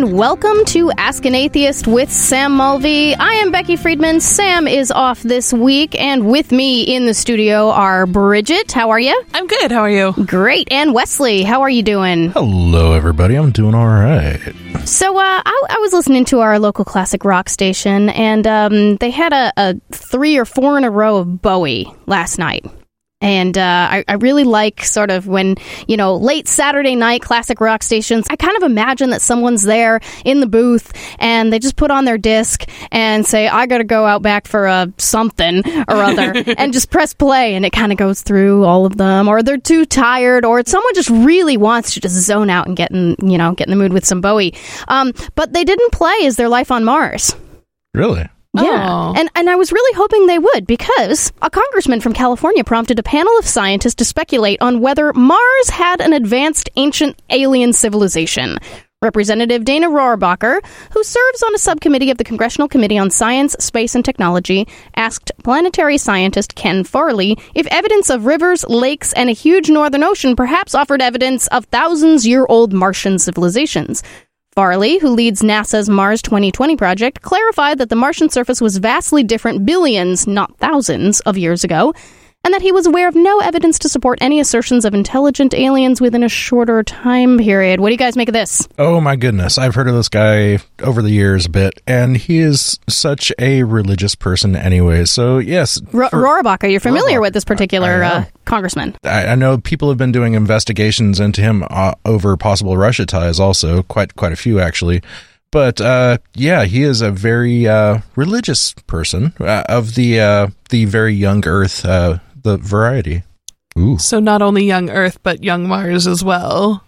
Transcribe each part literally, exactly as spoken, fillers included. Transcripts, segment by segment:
and welcome to Ask an Atheist with Sam Mulvey. I am Becky Friedman. Sam is off this week, and with me in the studio are Bridget. How are you? I'm good. How are you? Great. And Wesley, how are you doing? Hello, everybody. I'm doing all right. So uh, I, I was listening to our local classic rock station, and um, they had a, a three or four in a row of Bowie last night. And uh, I, I really like sort of when, you know, late Saturday night classic rock stations, I kind of imagine that someone's there in the booth and they just put on their disc and say, I got to go out back for a something or other and just press play, and it kind of goes through all of them, or they're too tired, or someone just really wants to just zone out and get in, you know, get in the mood with some Bowie. Um, but they didn't play Is There Life on Mars? Really? Yeah, oh. and and I was really hoping they would, because a congressman from California prompted a panel of scientists to speculate on whether Mars had an advanced ancient alien civilization. Representative Dana Rohrabacher, who serves on a subcommittee of the Congressional Committee on Science, Space, and Technology, asked planetary scientist Ken Farley if evidence of rivers, lakes, and a huge northern ocean perhaps offered evidence of thousands-year-old Martian civilizations. Farley, who leads NASA's Mars twenty twenty project, clarified that the Martian surface was vastly different billions, not thousands, of years ago, and that he was aware of no evidence to support any assertions of intelligent aliens within a shorter time period. What do you guys make of this? Oh, my goodness. I've heard of this guy over the years a bit, and he is such a religious person anyway. So, yes. R- for- Rohrabacher, you're familiar Rohrabacher. with this particular I- I uh, congressman. I, I know people have been doing investigations into him uh, over possible Russia ties also, quite quite a few actually. But uh, yeah, he is a very uh, religious person uh, of the uh, the very young Earth, uh, the variety. Ooh. So not only young Earth, but young Mars as well.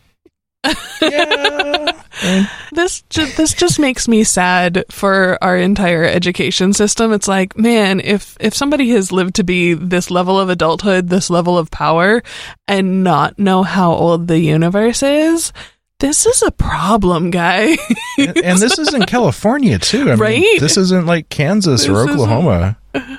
Yeah. This ju- this just makes me sad for our entire education system. It's like, man, if if somebody has lived to be this level of adulthood, this level of power, and not know how old the universe is, this is a problem, guy. and, and this is in California too. I Right? mean, this isn't like Kansas This or Oklahoma.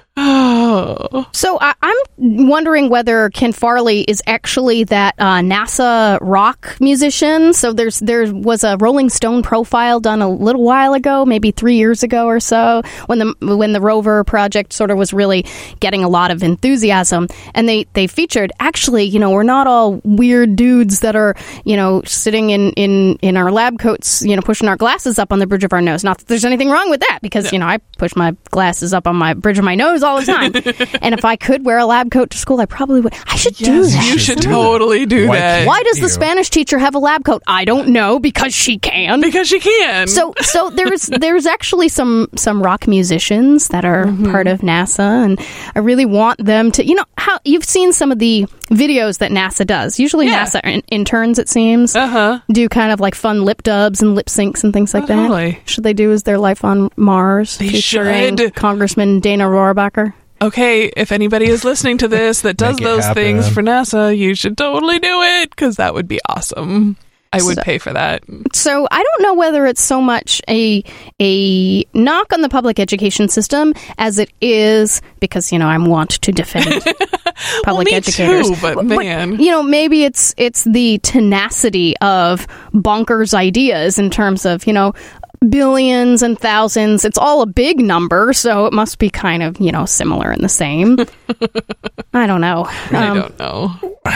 Oh. So I, I'm wondering whether Ken Farley is actually that uh, NASA rock musician. So there's there was a Rolling Stone profile done a little while ago, maybe three years ago or so, when the when the rover project sort of was really getting a lot of enthusiasm, and they they featured actually, you know, we're not all weird dudes that are, you know, sitting in in in our lab coats, you know, pushing our glasses up on the bridge of our nose. Not that there's anything wrong with that, because Yeah. you know I push my glasses up on my bridge of my nose all the time. And if I could wear a lab coat to school, I probably would. I should do Yes, that. you should do totally do Why that. can't Why does you? the Spanish teacher have a lab coat? I don't know, because she can. Because she can. So, so there's there's actually some some rock musicians that are Mm-hmm. part of NASA, and I really want them to. You know how you've seen some of the videos that NASA does. Usually, Yeah. NASA in- interns, it seems, Uh-huh. do kind of like fun lip dubs and lip syncs and things like Oh, that. totally. Should they do Is There Life on Mars? They featuring should. Congressman Dana Rohrabacher. Okay, if anybody is listening to this that does Make it those happen. things for NASA, you should totally do it, because that would be awesome. I would So- pay for that. So I don't know whether it's so much a a knock on the public education system as it is, because you know I want to defend public Well, me educators. too, but man. you know, maybe it's it's the tenacity of bonkers ideas in terms of, you know, billions and thousands. It's all a big number, so it must be kind of, you know, similar and the same. I don't know. I Um, don't know.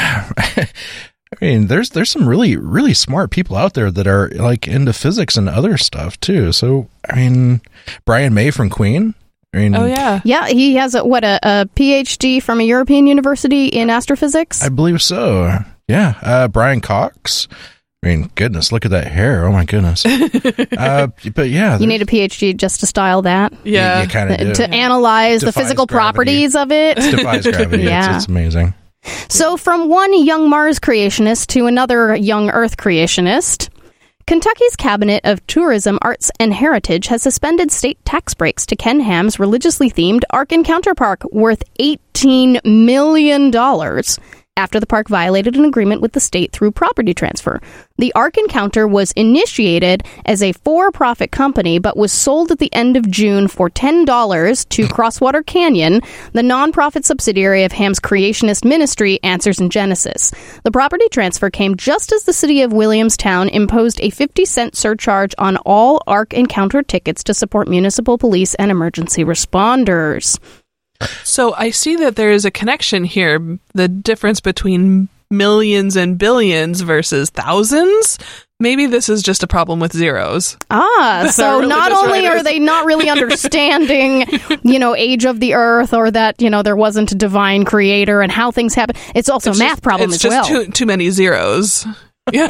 I mean, there's there's some really really smart people out there that are like into physics and other stuff too. So I mean, Brian May from Queen. I mean, Oh, yeah. Yeah, he has a, what a, a P H D from a European university in astrophysics. I believe so. Yeah, uh, Brian Cox. I mean, goodness, look at that hair. Oh my goodness. uh, but yeah, You need a P H D just to style that, Yeah. you, you kind of do. to analyze the Defies physical gravity. properties of it. It defies gravity. Yeah. it's, it's amazing. So from one young Mars creationist to another young Earth creationist, Kentucky's Cabinet of Tourism, Arts, and Heritage has suspended state tax breaks to Ken Ham's religiously themed Ark Encounter Park, worth eighteen million dollars. after the park violated an agreement with the state through property transfer. The Ark Encounter was initiated as a for-profit company, but was sold at the end of June for ten dollars to Crosswater Canyon, the nonprofit subsidiary of Ham's creationist ministry, Answers in Genesis. The property transfer came just as the city of Williamstown imposed a fifty cent surcharge on all Ark Encounter tickets to support municipal police and emergency responders. So I see that there is a connection here, the difference between millions and billions versus thousands. Maybe this is just a problem with zeros. Ah, so not only are they not really understanding, you know, age of the earth, or that, you know, there wasn't a divine creator and how things happen, it's also it's a math just, problem it's as well. It's just too, too many zeros. Yeah.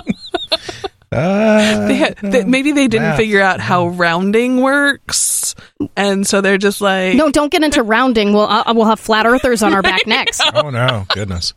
Uh, they had, they, maybe they didn't math. figure out how rounding works, and so they're just like, No, don't get into rounding. We'll uh, we'll have flat earthers on our back next. Oh no, goodness.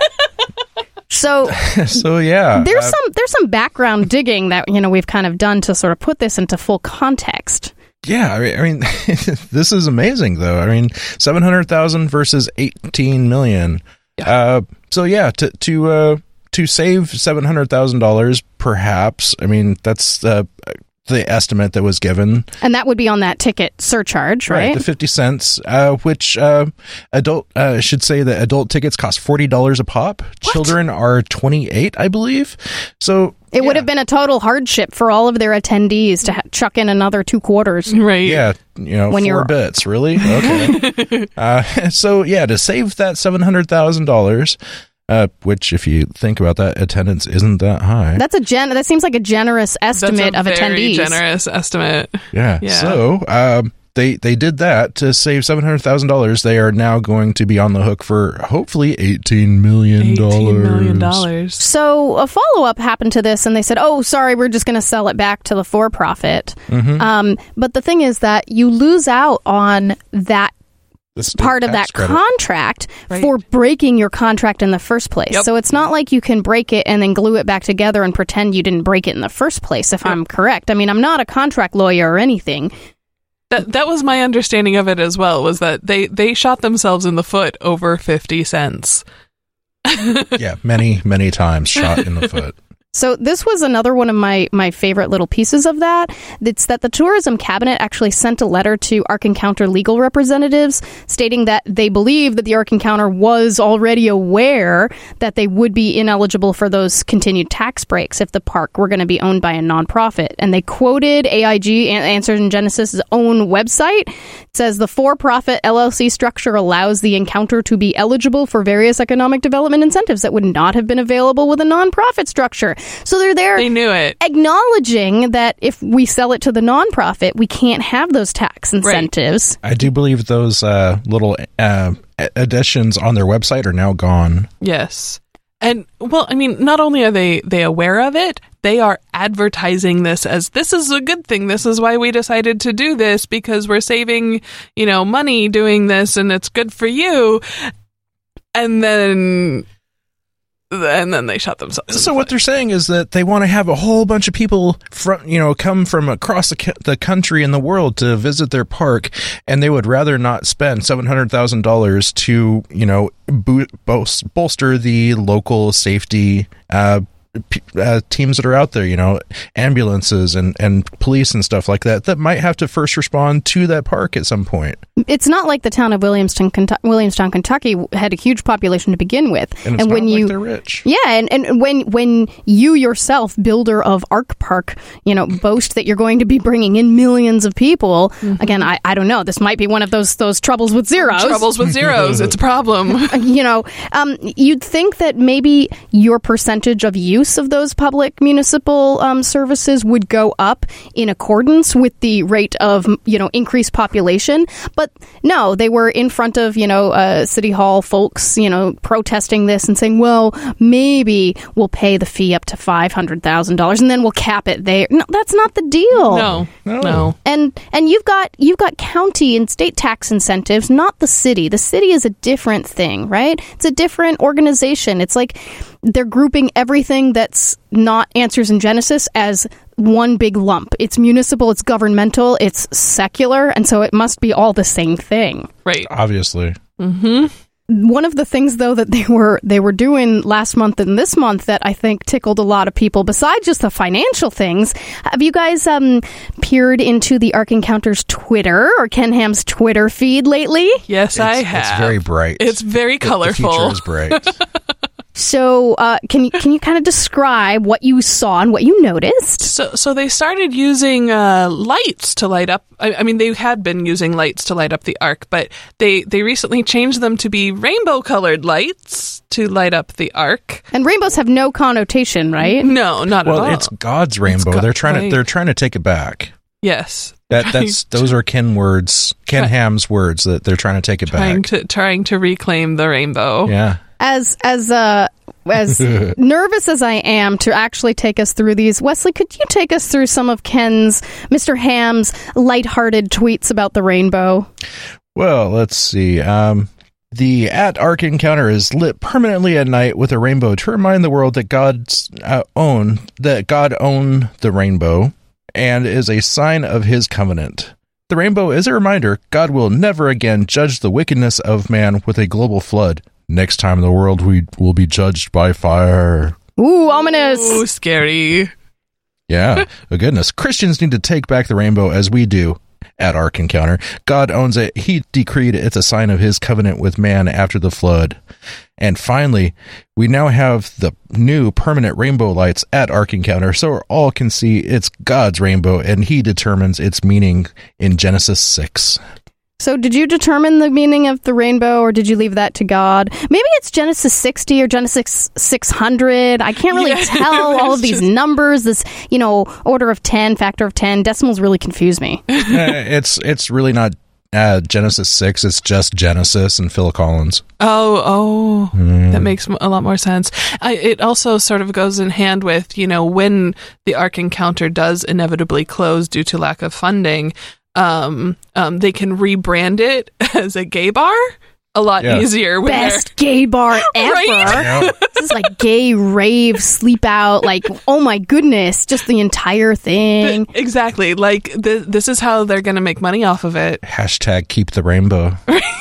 So So yeah, there's uh, some there's some background digging that, you know, we've kind of done to sort of put this into full context. yeah. I mean, I mean this is amazing, though. I mean, seven hundred thousand versus eighteen million. Yeah. Uh, so yeah, to to uh, to save seven hundred thousand dollars, perhaps. I mean, that's uh, the estimate that was given. And that would be on that ticket surcharge, right? The fifty cents, uh, which uh, adult uh, should say that adult tickets cost forty dollars a pop. What? Children are twenty-eight, I believe. So It yeah. would have been a total hardship for all of their attendees to ha- chuck in another two quarters. right? Yeah, you know, When four you're- bits, really? Okay. uh, so, yeah, to save that seven hundred thousand dollars, uh, which, if you think about that, attendance isn't that high. That's a gen. That seems like a generous estimate That's a of very attendees. generous estimate. yeah. Yeah. So, um, they, they did that to save seven hundred thousand dollars. They are now going to be on the hook for hopefully eighteen million dollars. Eighteen million dollars. So a follow-up happened to this, and they said, oh, sorry, we're just going to sell it back to the for-profit. Mm-hmm. Um, but the thing is that you lose out on that part of that credit. contract Right. for breaking your contract in the first place. Yep. So it's not like you can break it and then glue it back together and pretend you didn't break it in the first place, if Yep. I'm correct. I mean, I'm not a contract lawyer or anything. That that was my understanding of it as well. Was that they they shot themselves in the foot over fifty cents. Yeah, many, many times shot in the foot. So this was another one of my, my favorite little pieces of that. It's that the tourism cabinet actually sent a letter to Ark Encounter legal representatives stating that they believe that the Ark Encounter was already aware that they would be ineligible for those continued tax breaks if the park were going to be owned by a nonprofit. And they quoted A I G, Answers in Genesis' own website. It says the for-profit L L C structure allows the Encounter to be eligible for various economic development incentives that would not have been available with a nonprofit structure. So they're there They knew it. acknowledging that if we sell it to the nonprofit, we can't have those tax incentives. I do believe those uh, little uh, additions on their website are now gone. Yes. And, well, I mean, not only are they, they aware of it, they are advertising this as, this is a good thing. This is why we decided to do this, because we're saving, you know, money doing this, and it's good for you. And then... And then they shot themselves. in So the what foot. they're saying is that they want to have a whole bunch of people from, you know, come from across the, ca- the country and the world to visit their park, and they would rather not spend seven hundred thousand dollars to, you know, bo- bol- bolster the local safety uh, p- uh, teams that are out there, you know, ambulances and, and police and stuff like that, that might have to first respond to that park at some point. It's not like the town of Williamstown, Kentu- Williamstown, Kentucky had a huge population to begin with. And it's when not you like they're rich. Yeah, and, and when when you yourself, builder of Ark Park, you know, boast that you're going to be bringing in millions of people, Mm-hmm. again, I, I don't know, this might be one of those those troubles with zeros. Troubles with zeros. It's a problem. You know, um, you'd think that maybe your percentage of use of those public municipal um, services would go up in accordance with the rate of, you know, increased population. But no, they were in front of, you know, uh, City Hall folks, you know, protesting this and saying, well, maybe we'll pay the fee up to five hundred thousand dollars and then we'll cap it there. No, that's not the deal. No. No. No. And and you've got you've got county and state tax incentives, not the city. The city is a different thing, right? It's a different organization. It's like they're grouping everything that's not Answers in Genesis as one big lump. It's municipal, it's governmental, it's secular, and so it must be all the same thing. Right. Obviously. Mm-hmm. one of the things, though, that they were they were doing last month and this month that I think tickled a lot of people, besides just the financial things, have you guys um, peered into the Ark Encounters Twitter or Ken Ham's Twitter feed lately? Yes, It's, I have. it's very bright. It's very The- colorful. The future is bright. So uh, can you can you kind of describe what you saw and what you noticed? So, so they started using uh, lights to light up. I, I mean, they had been using lights to light up the Ark, but they they recently changed them to be rainbow-colored lights to light up the Ark. And rainbows have no connotation, right? No, not Well, at all. it's God's rainbow. God- they're trying right. to they're trying to take it back. Yes, That that's those are Ken words, Ken Try- Ham's words that they're trying to take it trying back. to trying to reclaim the rainbow. Yeah. As as uh as nervous as I am to actually take us through these, Wesley, could you take us through some of Ken's, Mister Ham's lighthearted tweets about the rainbow? Well, let's see. Um, the at Ark Encounter is lit permanently at night with a rainbow to remind the world that God's uh, own that God owned the rainbow and is a sign of His covenant. The rainbow is a reminder God will never again judge the wickedness of man with a global flood. Next time the world we will be judged by fire. Ooh, ominous. Ooh, scary. Yeah, oh goodness. Christians need to take back the rainbow as we do at Ark Encounter. God owns it. He decreed it's a sign of His covenant with man after the flood. And finally, we now have the new permanent rainbow lights at Ark Encounter so all can see it's God's rainbow and He determines its meaning in Genesis six. So did you determine the meaning of the rainbow, or did you leave that to God? Maybe it's Genesis sixty or Genesis six hundred. I can't really Yeah, tell all of it's these just- numbers, this, you know, order of ten, factor of ten. Decimals really confuse me. Uh, it's it's really not uh, Genesis six. It's just Genesis and Phil Collins. Oh, oh, Mm. that makes a lot more sense. I, it also sort of goes in hand with, you know, when the Ark Encounter does inevitably close due to lack of funding, um, um, they can rebrand it as a gay bar a lot Yeah. easier. When Best gay bar ever. Right? Yeah. This is like gay rave, sleep out, like, oh my goodness, just the entire thing. they're- Exactly. Like, th- this is how they're going to make money off of it. Hashtag keep the rainbow.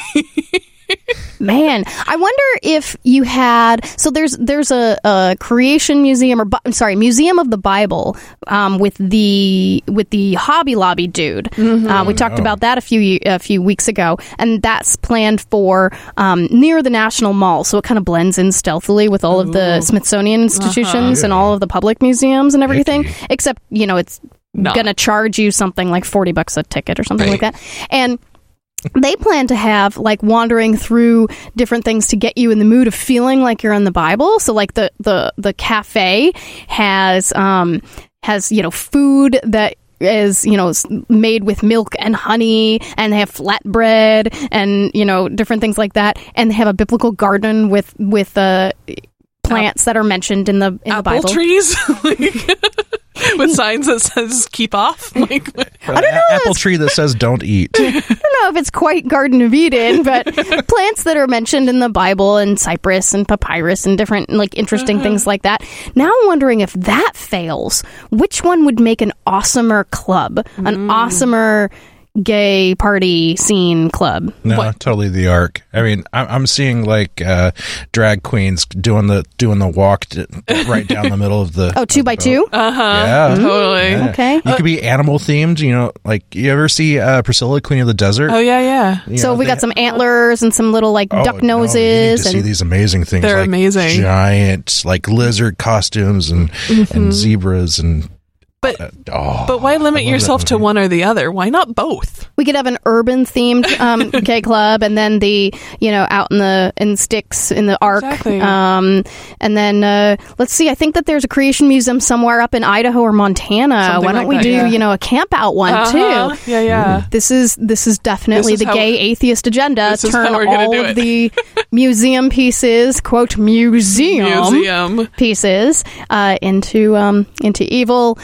Man, I wonder if you had, so there's there's a, a creation museum, or Bi- I'm sorry, Museum of the Bible, um, with the with the Hobby Lobby dude. Uh, we talked no. about that a few ye- a few weeks ago, and that's planned for um, near the National Mall, so it kind of blends in stealthily with all of the Smithsonian institutions and all of the public museums and everything. Icky. Except, you know, it's Not. gonna charge you something like forty bucks a ticket or something Right. like that, and they plan to have like wandering through different things to get you in the mood of feeling like you're in the Bible. So like the the the cafe has um has you know food that is, you know, s- made with milk and honey, and they have flatbread and, you know, different things like that, and they have a biblical garden with with uh plants that are mentioned in the in the Apple Bible. trees? Like, with signs that says keep off? Like, I don't know, Apple it's- tree that says don't eat. I don't know if it's quite Garden of Eden, but plants that are mentioned in the Bible, and cypress and papyrus and different like interesting things like that. Now I'm wondering, if that fails, which one would make an awesomer club, an awesomer gay party scene club? No, What? totally the Ark. I mean, I- I'm seeing like uh, drag queens doing the doing the walk to, right down the middle of the. Oh, two of by the two? boat. uh-huh. Yeah. Totally. Yeah. Okay. You could be animal themed. You know, like you ever see uh, Priscilla, Queen of the Desert? Oh, yeah, yeah. You So know, we they- got some antlers and some little like Oh, duck no, you need noses to see and these amazing things. They're like amazing. giant, like lizard costumes and and zebras and. But uh, oh, but why limit I love yourself that to movie. one or the other? Why not both? we could have an urban themed um, gay club, and then the, you know, out in the in sticks in the Ark. Exactly. Um, and then uh, let's see. I think that there's a creation museum somewhere up in Idaho or Montana. Something Why don't like we that, do yeah. you know a camp out one Uh-huh. too? Yeah, yeah. This is this is definitely This is the how- gay atheist agenda. this is Turn how we're gonna all do of it. the museum pieces, quote museum, Museum. pieces, uh, into um, into evil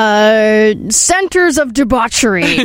uh, centers of debauchery.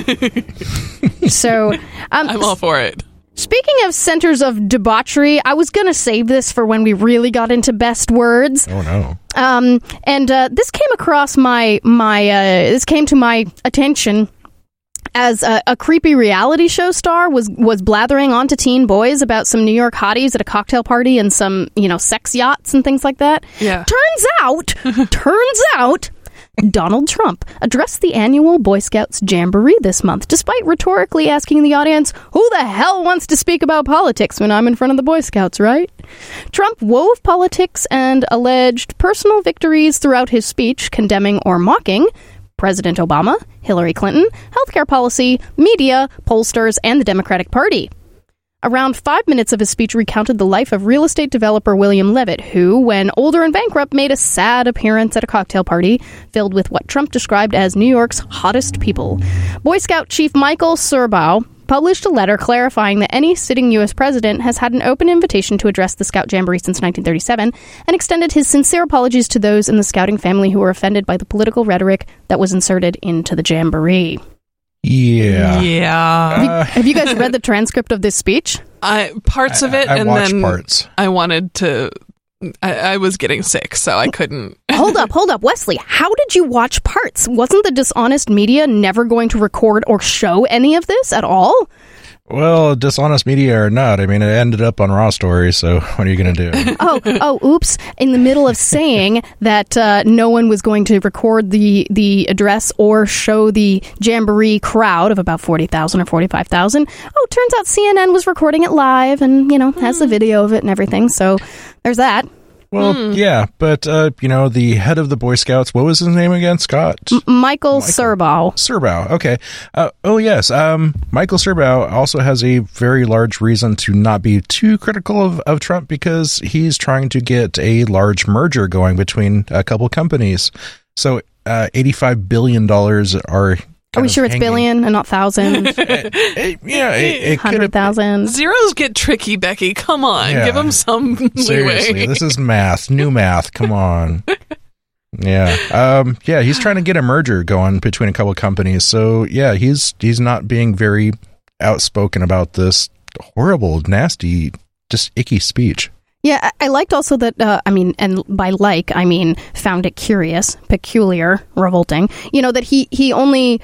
So, um, I'm all for it. speaking of centers of debauchery, I was going to save this for when we really got into best words. Oh no! Um, and uh, this came across my my uh, this came to my attention as a, a creepy reality show star was was blathering onto teen boys about some New York hotties at a cocktail party and some, you know, sex yachts and things like that. Yeah. Turns out, turns out, Donald Trump addressed the annual Boy Scouts Jamboree this month, despite rhetorically asking the audience, who the hell wants to speak about politics when I'm in front of the Boy Scouts, right? Trump wove politics and alleged personal victories throughout his speech, condemning or mocking President Obama, Hillary Clinton, healthcare policy, media, pollsters, and the Democratic Party. Around five minutes of his speech recounted the life of real estate developer William Levitt, who, when older and bankrupt, made a sad appearance at a cocktail party filled with what Trump described as New York's hottest people. Boy Scout Chief Michael Serbow published a letter clarifying that any sitting U S president has had an open invitation to address the Scout Jamboree since nineteen thirty-seven, and extended his sincere apologies to those in the Scouting family who were offended by the political rhetoric that was inserted into the Jamboree. Yeah. Yeah. Have you, have you guys read the transcript of this speech? I parts of it, I, I and watched then parts. I wanted to. I, I was getting sick, so I couldn't. Hold up, hold up, Wesley. How did you watch parts? Wasn't the dishonest media never going to record or show any of this at all? Well, dishonest media or not, I mean, it ended up on Raw Story, so what are you going to do? Oh, oh, oops. In the middle of saying that uh, no one was going to record the, the address or show the Jamboree crowd of about forty thousand or forty-five thousand, oh, turns out C N N was recording it live and, you know, has the video of it and everything, so there's that. Well, mm. yeah, but, uh, you know, the head of the Boy Scouts, what was his name again? Scott? M- Michael, Michael Serbow. Serbow, okay. Uh, oh, yes, um, Michael Serbow also has a very large reason to not be too critical of, of Trump because he's trying to get a large merger going between a couple companies. So uh, eighty-five billion dollars are... Are we sure it's billion and not thousand? it, it, yeah, it, it hundred thousand. Zeros get tricky, Becky. Come on, yeah. Give them some leeway. Seriously, this is math, new math. Come on. Yeah, um, yeah. He's trying to get a merger going between a couple of companies. So yeah, he's he's not being very outspoken about this horrible, nasty, just icky speech. Yeah, I liked also that, uh, I mean, and by like, I mean, found it curious, peculiar, revolting, you know, that he, he only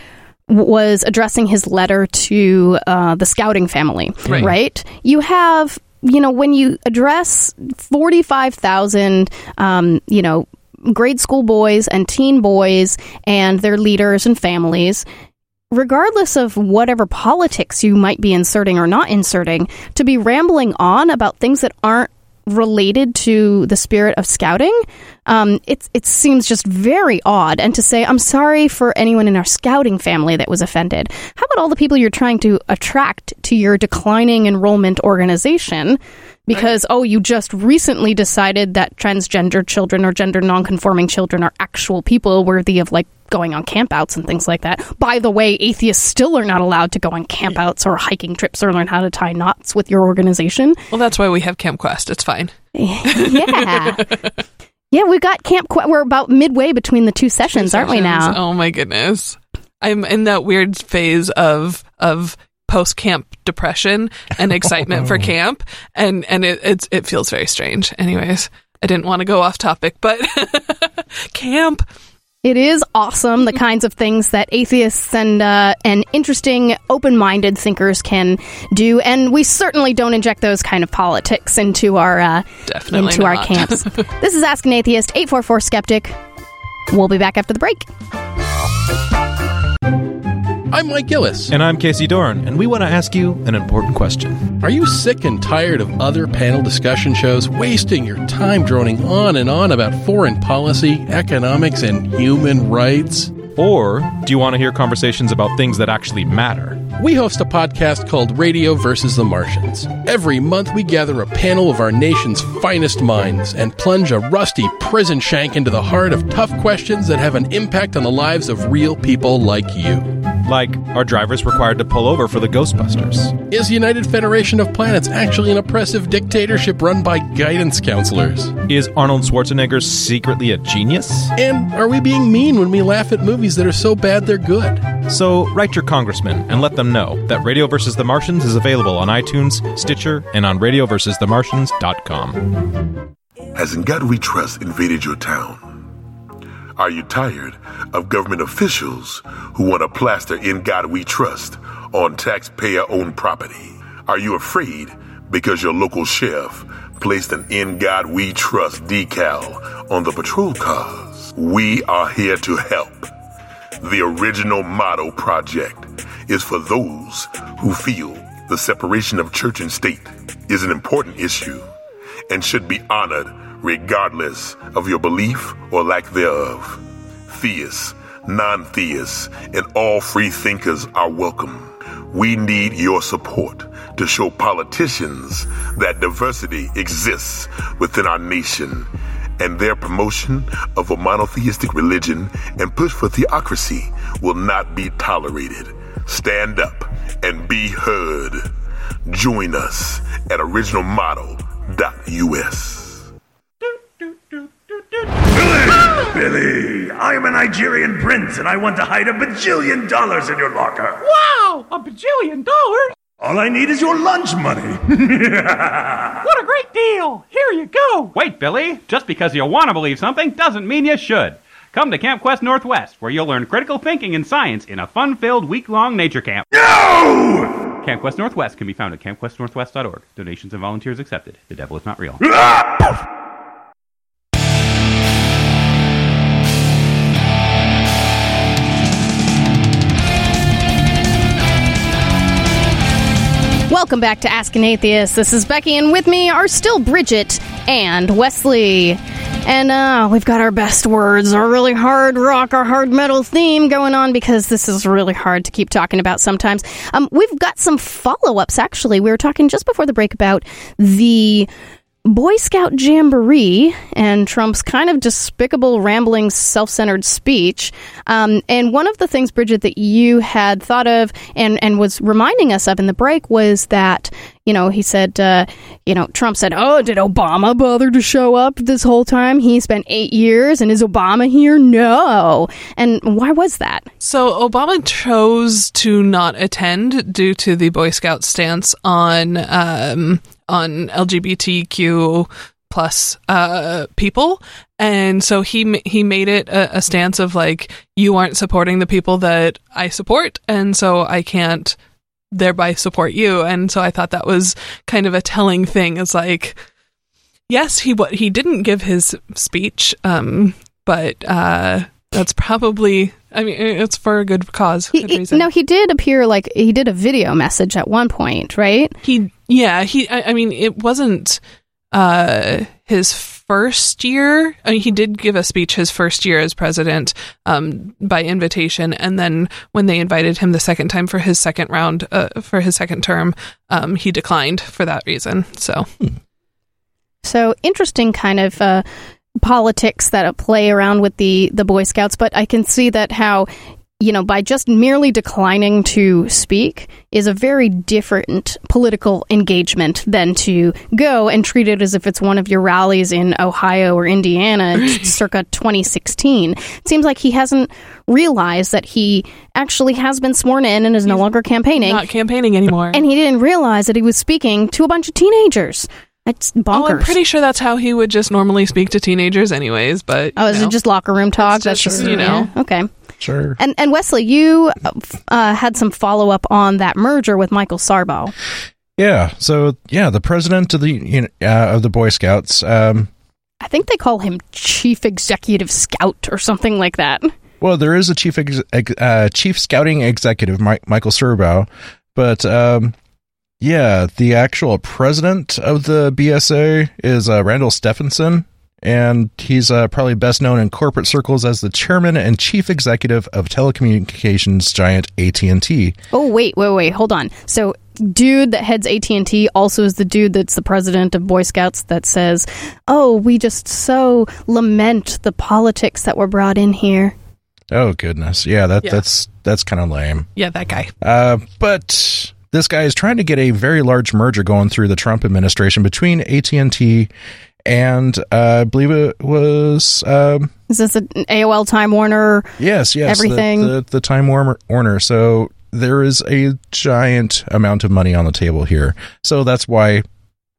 was addressing his letter to uh, the Scouting family, right. right? You have, you know, when you address forty-five thousand, um, you know, grade school boys and teen boys and their leaders and families, regardless of whatever politics you might be inserting or not inserting, to be rambling on about things that aren't related to the spirit of Scouting, um, it, it seems just very odd. And to say, I'm sorry for anyone in our Scouting family that was offended. How about all the people you're trying to attract to your declining enrollment organization? Because, oh, you just recently decided that transgender children or gender nonconforming children are actual people worthy of, like, going on campouts and things like that. By the way, atheists still are not allowed to go on campouts or hiking trips or learn how to tie knots with your organization. Well, that's why we have Camp Quest. It's fine. Yeah. Yeah, we've got Camp Quest. We're about midway between the two sessions, two aren't sessions. we now? Oh, my goodness. I'm in that weird phase of of post-camp depression and excitement for camp, and, and it it's, it feels very strange. Anyways, I didn't want to go off topic, but camp... It is awesome, the kinds of things that atheists and uh, and interesting, open-minded thinkers can do, and we certainly don't inject those kind of politics into our uh, Definitely into not. our camps. This is Ask an Atheist, eight four four Skeptic. We'll be back after the break. I'm Mike Gillis. And I'm Casey Doran, and we want to ask you an important question. Are you sick and tired of other panel discussion shows wasting your time droning on and on about foreign policy, economics, and human rights? Or do you want to hear conversations about things that actually matter? We host a podcast called Radio versus the Martians. Every month we gather a panel of our nation's finest minds and plunge a rusty prison shank into the heart of tough questions that have an impact on the lives of real people like you. Like, are drivers required to pull over for the Ghostbusters? Is United Federation of Planets actually an oppressive dictatorship run by guidance counselors? Is Arnold Schwarzenegger secretly a genius? And are we being mean when we laugh at movies that are so bad they're good? So write your congressman and let them know that Radio versus the Martians is available on iTunes, Stitcher, and on radio versus the martians dot com. Has Ngatwe Trust invaded your town? Are you tired of government officials who want to plaster "In God We Trust" on taxpayer-owned property? Are you afraid because your local sheriff placed an "In God We Trust" decal on the patrol cars? We are here to help. The Original Motto Project is for those who feel the separation of church and state is an important issue and should be honored regardless of your belief or lack thereof. Theists, non-theists, and all free thinkers are welcome. We need your support to show politicians that diversity exists within our nation, and their promotion of a monotheistic religion and push for theocracy will not be tolerated. Stand up and be heard. Join us at original motto dot U S. Billy! Billy! I am a Nigerian prince and I want to hide a bajillion dollars in your locker. Wow! A bajillion dollars? All I need is your lunch money. What a great deal! Here you go! Wait, Billy. Just because you want to believe something doesn't mean you should. Come to Camp Quest Northwest, where you'll learn critical thinking and science in a fun-filled week-long nature camp. No! Camp Quest Northwest can be found at camp quest northwest dot org. Donations and volunteers accepted. The devil is not real. Ah! Welcome back to Ask an Atheist. This is Becky, and with me are still Bridget and Wesley. And uh, we've got our best words, our really hard rock, our hard metal theme going on because this is really hard to keep talking about sometimes. Um, we've got some follow-ups, actually. We were talking just before the break about the Boy Scout Jamboree and Trump's kind of despicable, rambling, self-centered speech. Um, and one of the things, Bridget, that you had thought of and, and was reminding us of in the break was that, you know, he said, uh, you know, Trump said, oh, did Obama bother to show up this whole time? He spent eight years, and is Obama here? No. And why was that? So Obama chose to not attend due to the Boy Scout stance on um, on L G B T Q plus uh, people, and so he he made it a, a stance of like, you aren't supporting the people that I support, and so I can't thereby support you. And so I thought that was kind of a telling thing. It's like, yes, he what he didn't give his speech, um, but uh, that's probably, I mean, it's for a good cause. He, good he, reason. no, he did appear like he did a video message at one point, right? He, yeah, he. I, I mean, it wasn't uh, his first year. I mean, he did give a speech his first year as president um, by invitation, and then when they invited him the second time for his second round, uh, for his second term, um, he declined for that reason. So, so interesting kind of uh, politics that play around with the the Boy Scouts, but I can see that how, you know, by just merely declining to speak is a very different political engagement than to go and treat it as if it's one of your rallies in Ohio or Indiana circa twenty sixteen. It seems like he hasn't realized that he actually has been sworn in and is He's no longer campaigning. Not campaigning anymore. And he didn't realize that he was speaking to a bunch of teenagers. It's bonkers. Oh, I'm pretty sure that's how he would just normally speak to teenagers anyways, but... Oh, is know. it just locker room talk? That's just, you know. Yeah, okay. Sure. And and Wesley, you uh, had some follow-up on that merger with Michael Sarbo. Yeah. So, yeah, the president of the you know, uh, of the Boy Scouts... Um, I think they call him Chief Executive Scout or something like that. Well, there is a Chief ex- uh, Chief Scouting Executive, Mike, Michael Sarbo, but... Um, Yeah, the actual president of the B S A is uh, Randall Stephenson, and he's uh, probably best known in corporate circles as the chairman and chief executive of telecommunications giant A T and T. Oh, wait, wait, wait, hold on. So, dude that heads A T and T also is the dude that's the president of Boy Scouts that says, oh, we just so lament the politics that were brought in here. Oh, goodness. Yeah, that Yeah. that's that's kind of lame. Yeah, that guy. Uh, but... This guy is trying to get a very large merger going through the Trump administration between A T and T and uh, I believe it was... Um, Is this an A O L Time Warner? Yes, yes. Everything? The, the, the Time Warner, Warner. So there is a giant amount of money on the table here. So that's why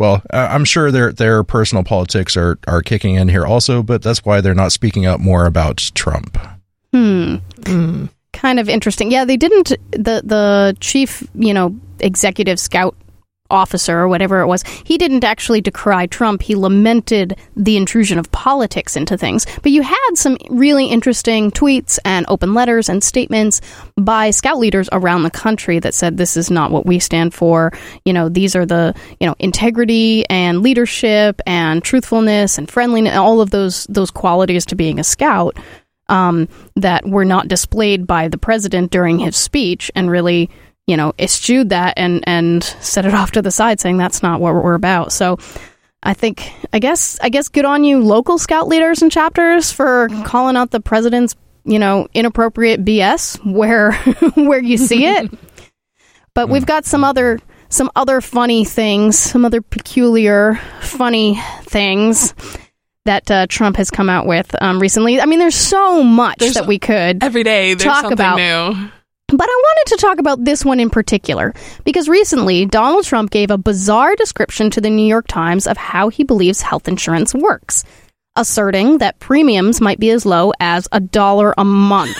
Well, uh, I'm sure their their personal politics are, are kicking in here also, but that's why they're not speaking out more about Trump. Hmm. Mm. Kind of interesting. Yeah, they didn't. The the chief, you know, executive scout officer or whatever it was, he didn't actually decry Trump. He lamented the intrusion of politics into things. But you had some really interesting tweets and open letters and statements by scout leaders around the country that said this is not what we stand for. You know, these are the, you know, integrity and leadership and truthfulness and friendliness, all of those those qualities to being a scout um, that were not displayed by the president during his speech, and really, you know, eschewed that and, and set it off to the side, saying that's not what we're about. So I think, I guess, I guess good on you, local scout leaders and chapters, for calling out the president's, you know, inappropriate B S where where you see it. But we've got some other some other funny things, some other peculiar, funny things that uh, Trump has come out with um, recently. I mean, there's so much there's that we could every day there's talk something about. New. But I wanted to talk about this one in particular, because recently Donald Trump gave a bizarre description to the New York Times of how he believes health insurance works, asserting that premiums might be as low as a dollar a month.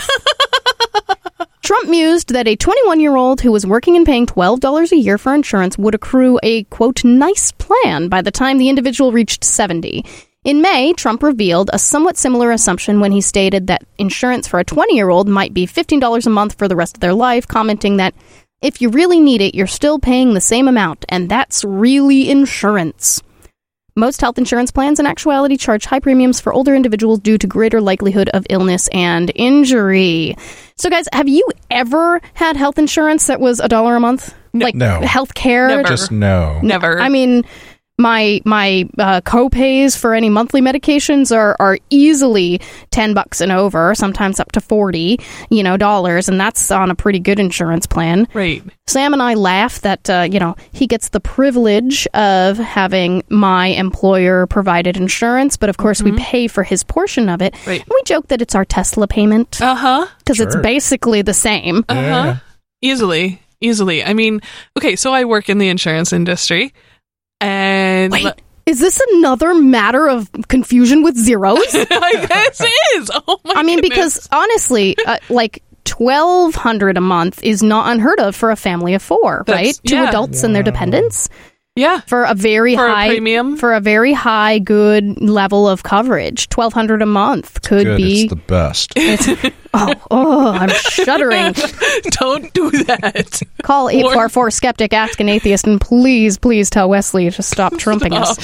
Trump mused that a twenty-one-year-old who was working and paying twelve dollars a year for insurance would accrue a, quote, nice plan by the time the individual reached seventy. In May, Trump revealed a somewhat similar assumption when he stated that insurance for a twenty-year-old might be fifteen dollars a month for the rest of their life, commenting that if you really need it, you're still paying the same amount, and that's really insurance. Most health insurance plans in actuality charge high premiums for older individuals due to greater likelihood of illness and injury. So, guys, have you ever had health insurance that was a dollar a month? No. Like no. health care? Never. Just no. Never. I mean, my my uh, co-pays for any monthly medications are, are easily ten bucks and over, sometimes up to forty, you know, dollars, and that's on a pretty good insurance plan. Right. Sam and I laugh that, uh, you know, he gets the privilege of having my employer provided insurance, but of course mm-hmm. we pay for his portion of it. Right. And we joke that it's our Tesla payment. Uh-huh. Because Sure. it's basically the same. Uh-huh. Yeah. Easily. Easily. I mean, okay, so I work in the insurance industry. And Wait, is this another matter of confusion with zeros? I guess it is. Oh my I mean, goodness. because honestly, uh, like twelve hundred a month is not unheard of for a family of four, That's- right? Two yeah. adults and their dependents yeah, for a very for high a premium. for a very high good level of coverage. Twelve hundred a month could Good, be. it's the best. It's, oh, oh, I'm shuddering. Don't do that. Call eight four four skeptic, ask an atheist, and please, please tell Wesley to stop trumping us.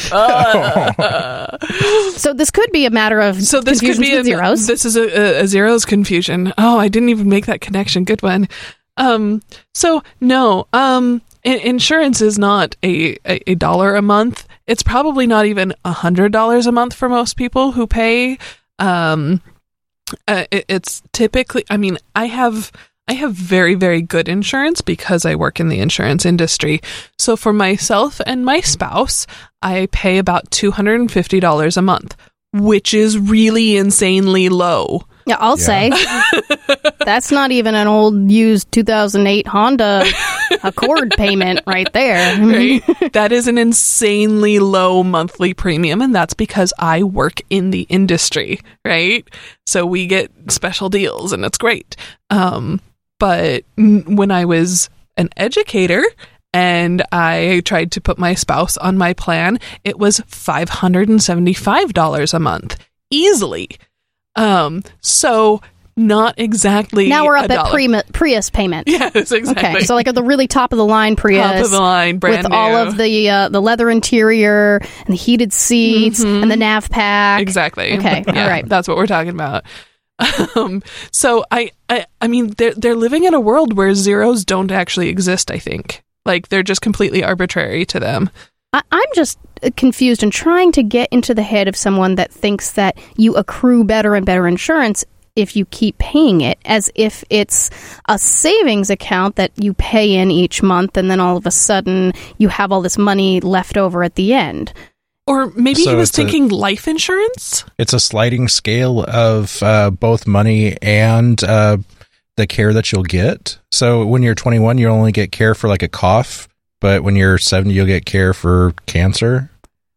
So this could be a matter of So this could confusions be with a, zeros. This is a, a, a zeros confusion. Oh, I didn't even make that connection. Good one. Um. So no. Um. I- insurance is not a, a, a dollar a month. It's probably not even a hundred dollars a month for most people who pay. Um. Uh, it, it's typically. I mean, I have. I have very, very good insurance because I work in the insurance industry. So for myself and my spouse, I pay about two hundred fifty dollars a month, which is really insanely low. Yeah, I'll Yeah. say. That's not even an old used two thousand eight Honda Accord payment right there. Right? That is an insanely low monthly premium, and that's because I work in the industry, right? So we get special deals, and it's great. Um, but n- when I was an educator and I tried to put my spouse on my plan, it was five hundred seventy-five dollars a month, easily. Um, so not exactly. Now we're a up at dollar. Pri- Prius payment. Yes, exactly. Okay, so like at the really top of the line Prius, Top of the line, brand with all new. of the uh, the leather interior and the heated seats Mhm. and the nav pack. Exactly. Okay, Yeah, all right. That's what we're talking about. Um, so I, I, I mean, they're they're living in a world where zeros don't actually exist. I think, like, they're just completely arbitrary to them. I- I'm just confused and trying to get into the head of someone that thinks that you accrue better and better insurance if you keep paying it, as if it's a savings account that you pay in each month and then all of a sudden you have all this money left over at the end. Or maybe So he was it's a- thinking life insurance. It's a sliding scale of uh, both money and uh, the care that you'll get. So when you're twenty-one, you only get care for like a cough but when you're seventy, you'll get care for cancer.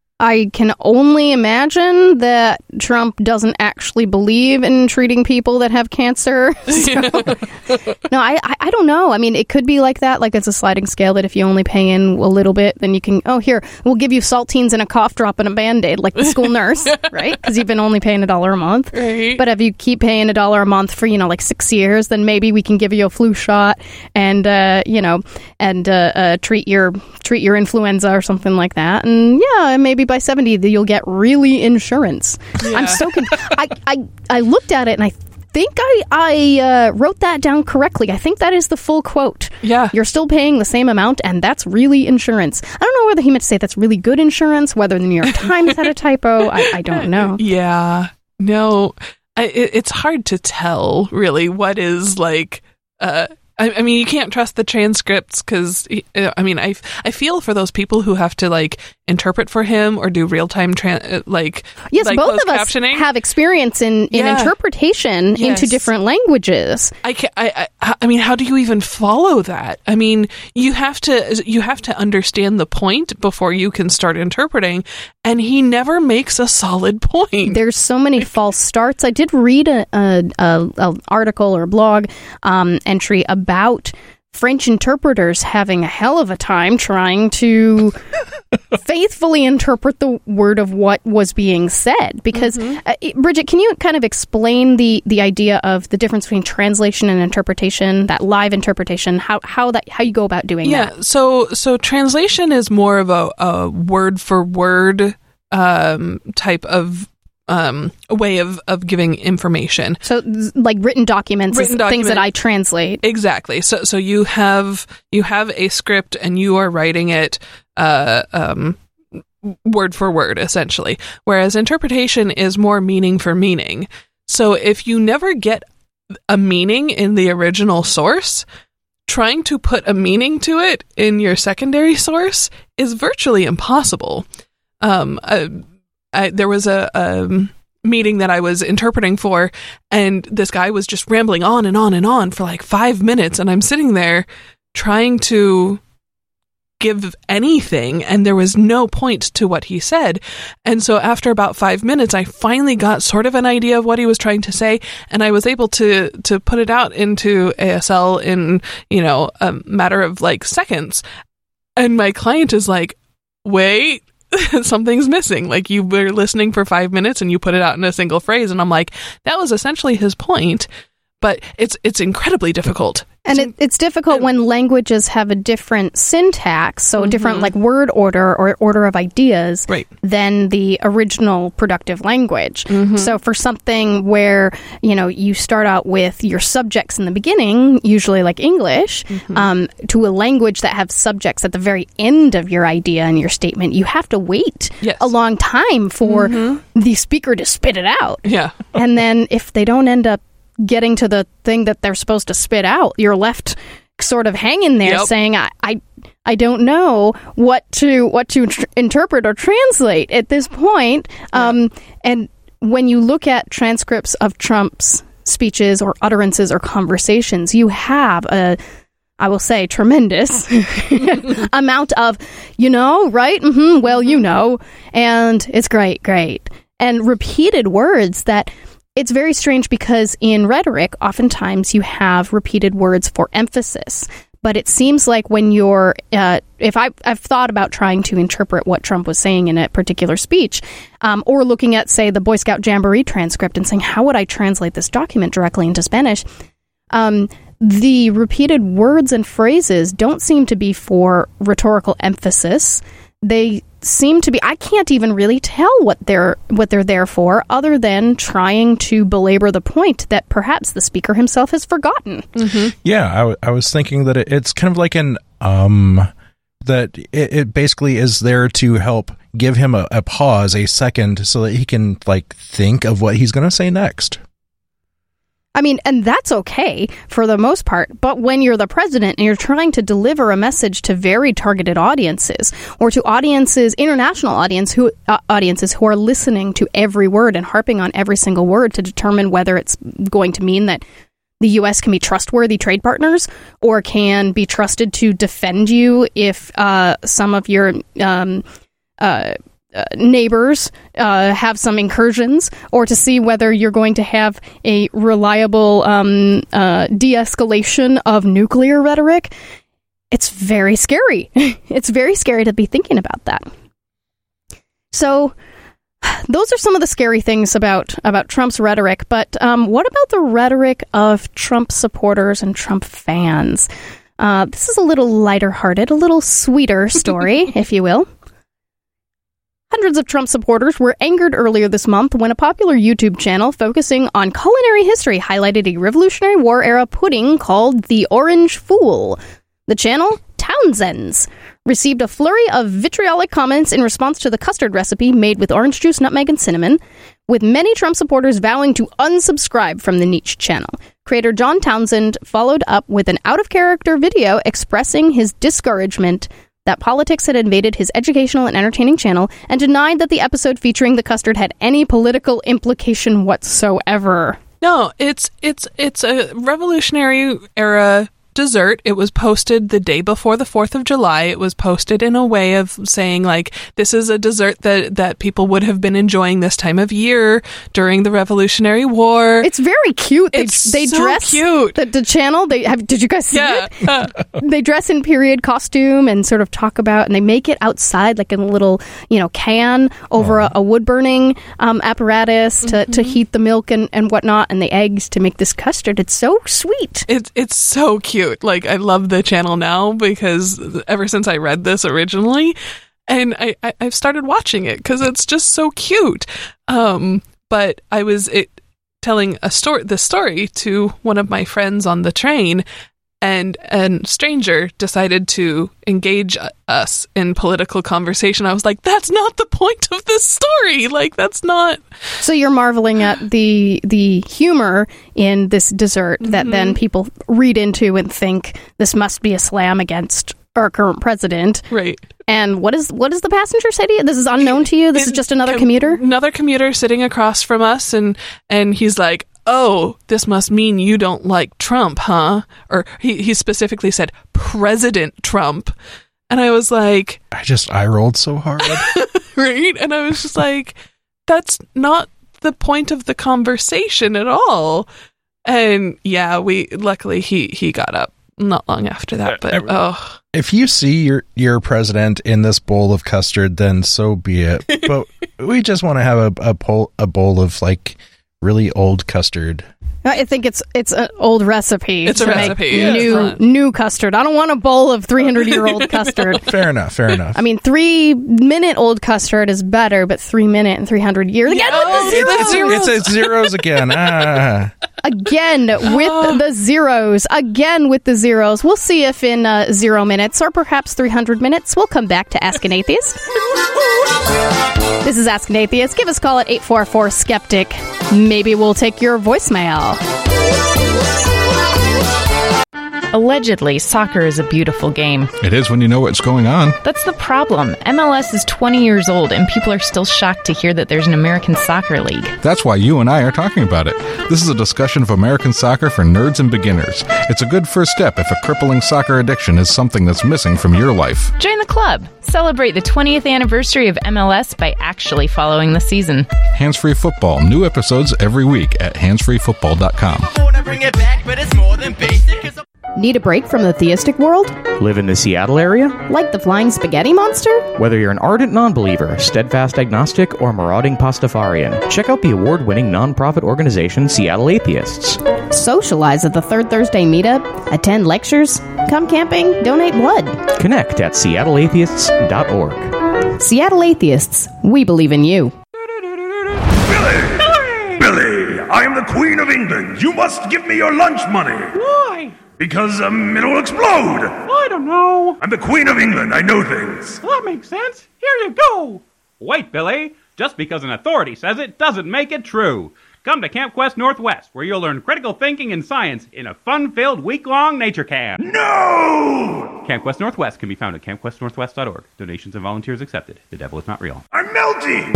I can only imagine that Trump doesn't actually believe in treating people that have cancer. So, no, I, I I don't know. I mean, it could be like that. Like it's a sliding scale that if you only pay in a little bit, then you can, oh, here, we'll give you saltines and a cough drop and a Band-Aid, like the school nurse, right? Because you've been only paying a dollar a month. Right. But if you keep paying a dollar a month for, you know, like six years, then maybe we can give you a flu shot and, uh, you know, and uh, uh, treat your treat your influenza or something like that. And yeah, maybe by seventy, you'll get really insurance. Yeah. I'm so con- I, I I looked at it and I think I I uh, wrote that down correctly. I think that is the full quote. Yeah, you're still paying the same amount, and that's really insurance. I don't know whether he meant to say that's really good insurance, whether the New York Times had a typo. I, I don't know. Yeah, no, I, it, it's hard to tell really what is like. Uh, I, I mean, you can't trust the transcripts because, I mean, I, I feel for those people who have to, like, interpret for him or do real-time, tran- like, yes, like both of us captioning. have experience in, in yeah. interpretation yes. into different languages. I, can, I, I, I mean, how do you even follow that? I mean, you have to you have to understand the point before you can start interpreting, and he never makes a solid point. There's so many false starts. I did read a, a, a, a article or a blog um, entry about about French interpreters having a hell of a time trying to faithfully interpret the word of what was being said. Because, mm-hmm. uh, Bridget, can you kind of explain the, the idea of the difference between translation and interpretation, that live interpretation, how how that how you go about doing yeah, that? Yeah, so so translation is more of a, a word for word um, type of Um, a way of, of giving information. So, like written documents, written is document, things that I translate. Exactly. So, so you have you have a script and you are writing it uh, um, word for word, essentially. Whereas interpretation is more meaning for meaning. So, if you never get a meaning in the original source, trying to put a meaning to it in your secondary source is virtually impossible. Um. Uh, I, there was a, a meeting that I was interpreting for, and this guy was just rambling on and on and on for like five minutes, and I'm sitting there trying to give anything, and there was no point to what he said. And so after about five minutes, I finally got sort of an idea of what he was trying to say, and I was able to to put it out into A S L in, you know, a matter of like seconds. And my client is like, wait, something's missing. Like, you were listening for five minutes and you put it out in a single phrase. And I'm like, that was essentially his point, but it's it's incredibly difficult. And it, it's difficult and, when languages have a different syntax, so mm-hmm. different like word order or order of ideas right. than the original productive language. Mm-hmm. So for something where, you know, you start out with your subjects in the beginning, usually like English, mm-hmm. um, to a language that have subjects at the very end of your idea and your statement, you have to wait yes. a long time for mm-hmm. the speaker to spit it out. Yeah. And then if they don't end up getting to the thing that they're supposed to spit out, you're left sort of hanging there yep. saying, I, I I don't know what to what to tr- interpret or translate at this point. Yeah. Um, and when you look at transcripts of Trump's speeches or utterances or conversations, you have a, I will say, tremendous amount of, you know, right? Mm-hmm, well, you know, and it's great, great. And repeated words that it's very strange because in rhetoric, oftentimes you have repeated words for emphasis. But it seems like when you're, uh, if I, I've thought about trying to interpret what Trump was saying in a particular speech, um, or looking at, say, the Boy Scout Jamboree transcript and saying, how would I translate this document directly into Spanish? Um, the repeated words and phrases don't seem to be for rhetorical emphasis. They seem to be, I can't even really tell what they're what they're there for, other than trying to belabor the point that perhaps the speaker himself has forgotten. Mm-hmm. Yeah, I, w- I was thinking that it, it's kind of like an um that it, it basically is there to help give him a, a pause, a second, so that he can like think of what he's going to say next. I mean, and that's okay for the most part, but when you're the president and you're trying to deliver a message to very targeted audiences, or to audiences, international audience who uh, audiences who are listening to every word and harping on every single word to determine whether it's going to mean that the U S can be trustworthy trade partners or can be trusted to defend you if uh, some of your um, uh, uh, neighbors uh, have some incursions, or to see whether you're going to have a reliable um, uh, de-escalation of nuclear rhetoric. It's very scary. It's very scary to be thinking about that. So those are some of the scary things about, about Trump's rhetoric, but um, what about the rhetoric of Trump supporters and Trump fans? Uh, this is a little lighter-hearted, a little sweeter story, if you will. Hundreds of Trump supporters were angered earlier this month when a popular YouTube channel focusing on culinary history highlighted a Revolutionary War-era pudding called the Orange Fool. The channel, Townsend's, received a flurry of vitriolic comments in response to the custard recipe made with orange juice, nutmeg, and cinnamon, with many Trump supporters vowing to unsubscribe from the niche channel. Creator John Townsend followed up with an out-of-character video expressing his discouragement that politics had invaded his educational and entertaining channel, and denied that the episode featuring the custard had any political implication whatsoever. No, it's it's it's a Revolutionary era dessert. It was posted the day before the fourth of July. It was posted in a way of saying, like, this is a dessert that, that people would have been enjoying this time of year during the Revolutionary War. It's very cute. They, It's they so dress cute. The, the channel. They have. Did you guys see Yeah. it? They dress in period costume and sort of talk about, and they make it outside, like in a little, you know, can over a, a wood burning um, apparatus to, Mm-hmm. to heat the milk and, and whatnot, and the eggs to make this custard. It's so sweet. It's it's so cute. Like, I love the channel now because ever since I read this originally, and I, I I've started watching it because it's just so cute. Um, but I was it telling a story, the story to one of my friends on the train, and a stranger decided to engage us in political conversation. I was like, that's not the point of this story. Like, that's not. So you're marveling at the the humor in this dessert that Mm-hmm. then people read into and think this must be a slam against our current president. Right. And what is what does the passenger say to you? This is unknown to you? This is just another Com- commuter? Another commuter sitting across from us, and and he's like, oh, this must mean you don't like Trump, huh? Or he, he specifically said, President Trump. And I was like... I just eye rolled so hard. Right? And I was just like, that's not the point of the conversation at all. And yeah, we luckily he, he got up not long after that, but oh... If you see your your president in this bowl of custard, then so be it. But we just want to have a a bowl, a bowl of like really old custard. I think it's it's an old recipe. It's a to recipe, make yeah. new Front. new custard. I don't want a bowl of three hundred year old custard. Fair enough. Fair enough. I mean, three minute old custard is better, but three minute and three hundred years again with the zeros. it's, it's, it's zeros again. Ah. Again with the zeros. Again with the zeros. We'll see if in uh, zero minutes or perhaps three hundred minutes we'll come back to Ask an Atheist. This is Ask an Atheist. Give us a call at eight four four skeptic. Maybe we'll take your voicemail. Allegedly, soccer is a beautiful game. It is when you know what's going on. That's the problem. M L S is twenty years old, and people are still shocked to hear that there's an American Soccer League. That's why you and I are talking about it. This is a discussion of American soccer for nerds and beginners. It's a good first step if a crippling soccer addiction is something that's missing from your life. Join the club. Celebrate the twentieth anniversary of M L S by actually following the season. Hands-Free Football. New episodes every week at hands free football dot com. Bring it back, but it's more than basic. Need a break from the theistic world? Live in the Seattle area? Like the flying spaghetti monster? Whether you're an ardent non-believer, steadfast agnostic, or marauding Pastafarian, check out the award-winning nonprofit organization Seattle Atheists. Socialize at the Third Thursday meetup, attend lectures, come camping, donate blood. Connect at seattle atheists dot org. Seattle Atheists, we believe in you. Billy! Billy, I am the Queen of England. You must give me your lunch money. Why? Because um, it'll explode. I don't know. I'm the Queen of England. I know things. Well, that makes sense. Here you go. Wait, Billy. Just because an authority says it doesn't make it true. Come to Camp Quest Northwest, where you'll learn critical thinking and science in a fun-filled week-long nature camp. No! Camp Quest Northwest can be found at camp quest northwest dot org. Donations and volunteers accepted. The devil is not real. I'm melting!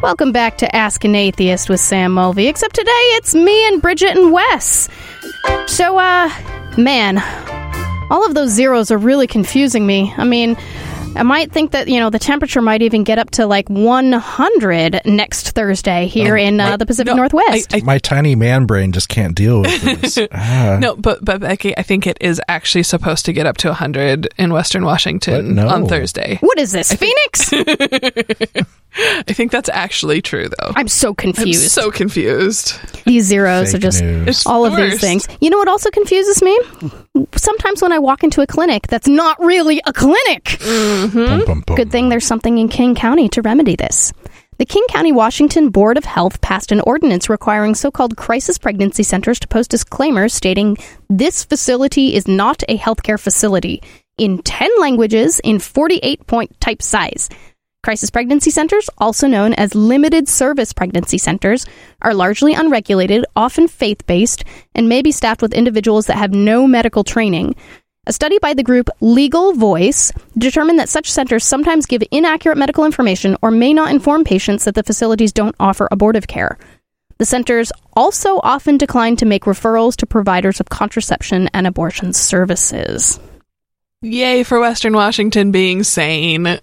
Welcome back to Ask an Atheist with Sam Mulvey, except today it's me and Bridget and Wes. So, uh, man, all of those zeros are really confusing me. I mean, I might think that, you know, the temperature might even get up to like one hundred next Thursday here Oh, in uh, my- the Pacific No, Northwest. I- I- My tiny man brain just can't deal with this. Ah. No, but but Becky, I think it is actually supposed to get up to one hundred in Western Washington What? No. on Thursday. What is this, Phoenix? I think that's actually true, though. I'm so I'm confused. so confused. These zeros Fake are just news. It's all the of these worst. things. You know what also confuses me? Sometimes when I walk into a clinic, that's not really a clinic. Bum, bum, bum. Good thing there's something in King County to remedy this. The King County, Washington Board of Health passed an ordinance requiring so-called crisis pregnancy centers to post disclaimers stating this facility is not a healthcare facility in ten languages in forty-eight point type size. Crisis pregnancy centers, also known as limited service pregnancy centers, are largely unregulated, often faith-based, and may be staffed with individuals that have no medical training. A study by the group Legal Voice determined that such centers sometimes give inaccurate medical information or may not inform patients that the facilities don't offer abortive care. The centers also often decline to make referrals to providers of contraception and abortion services. Yay for Western Washington being sane.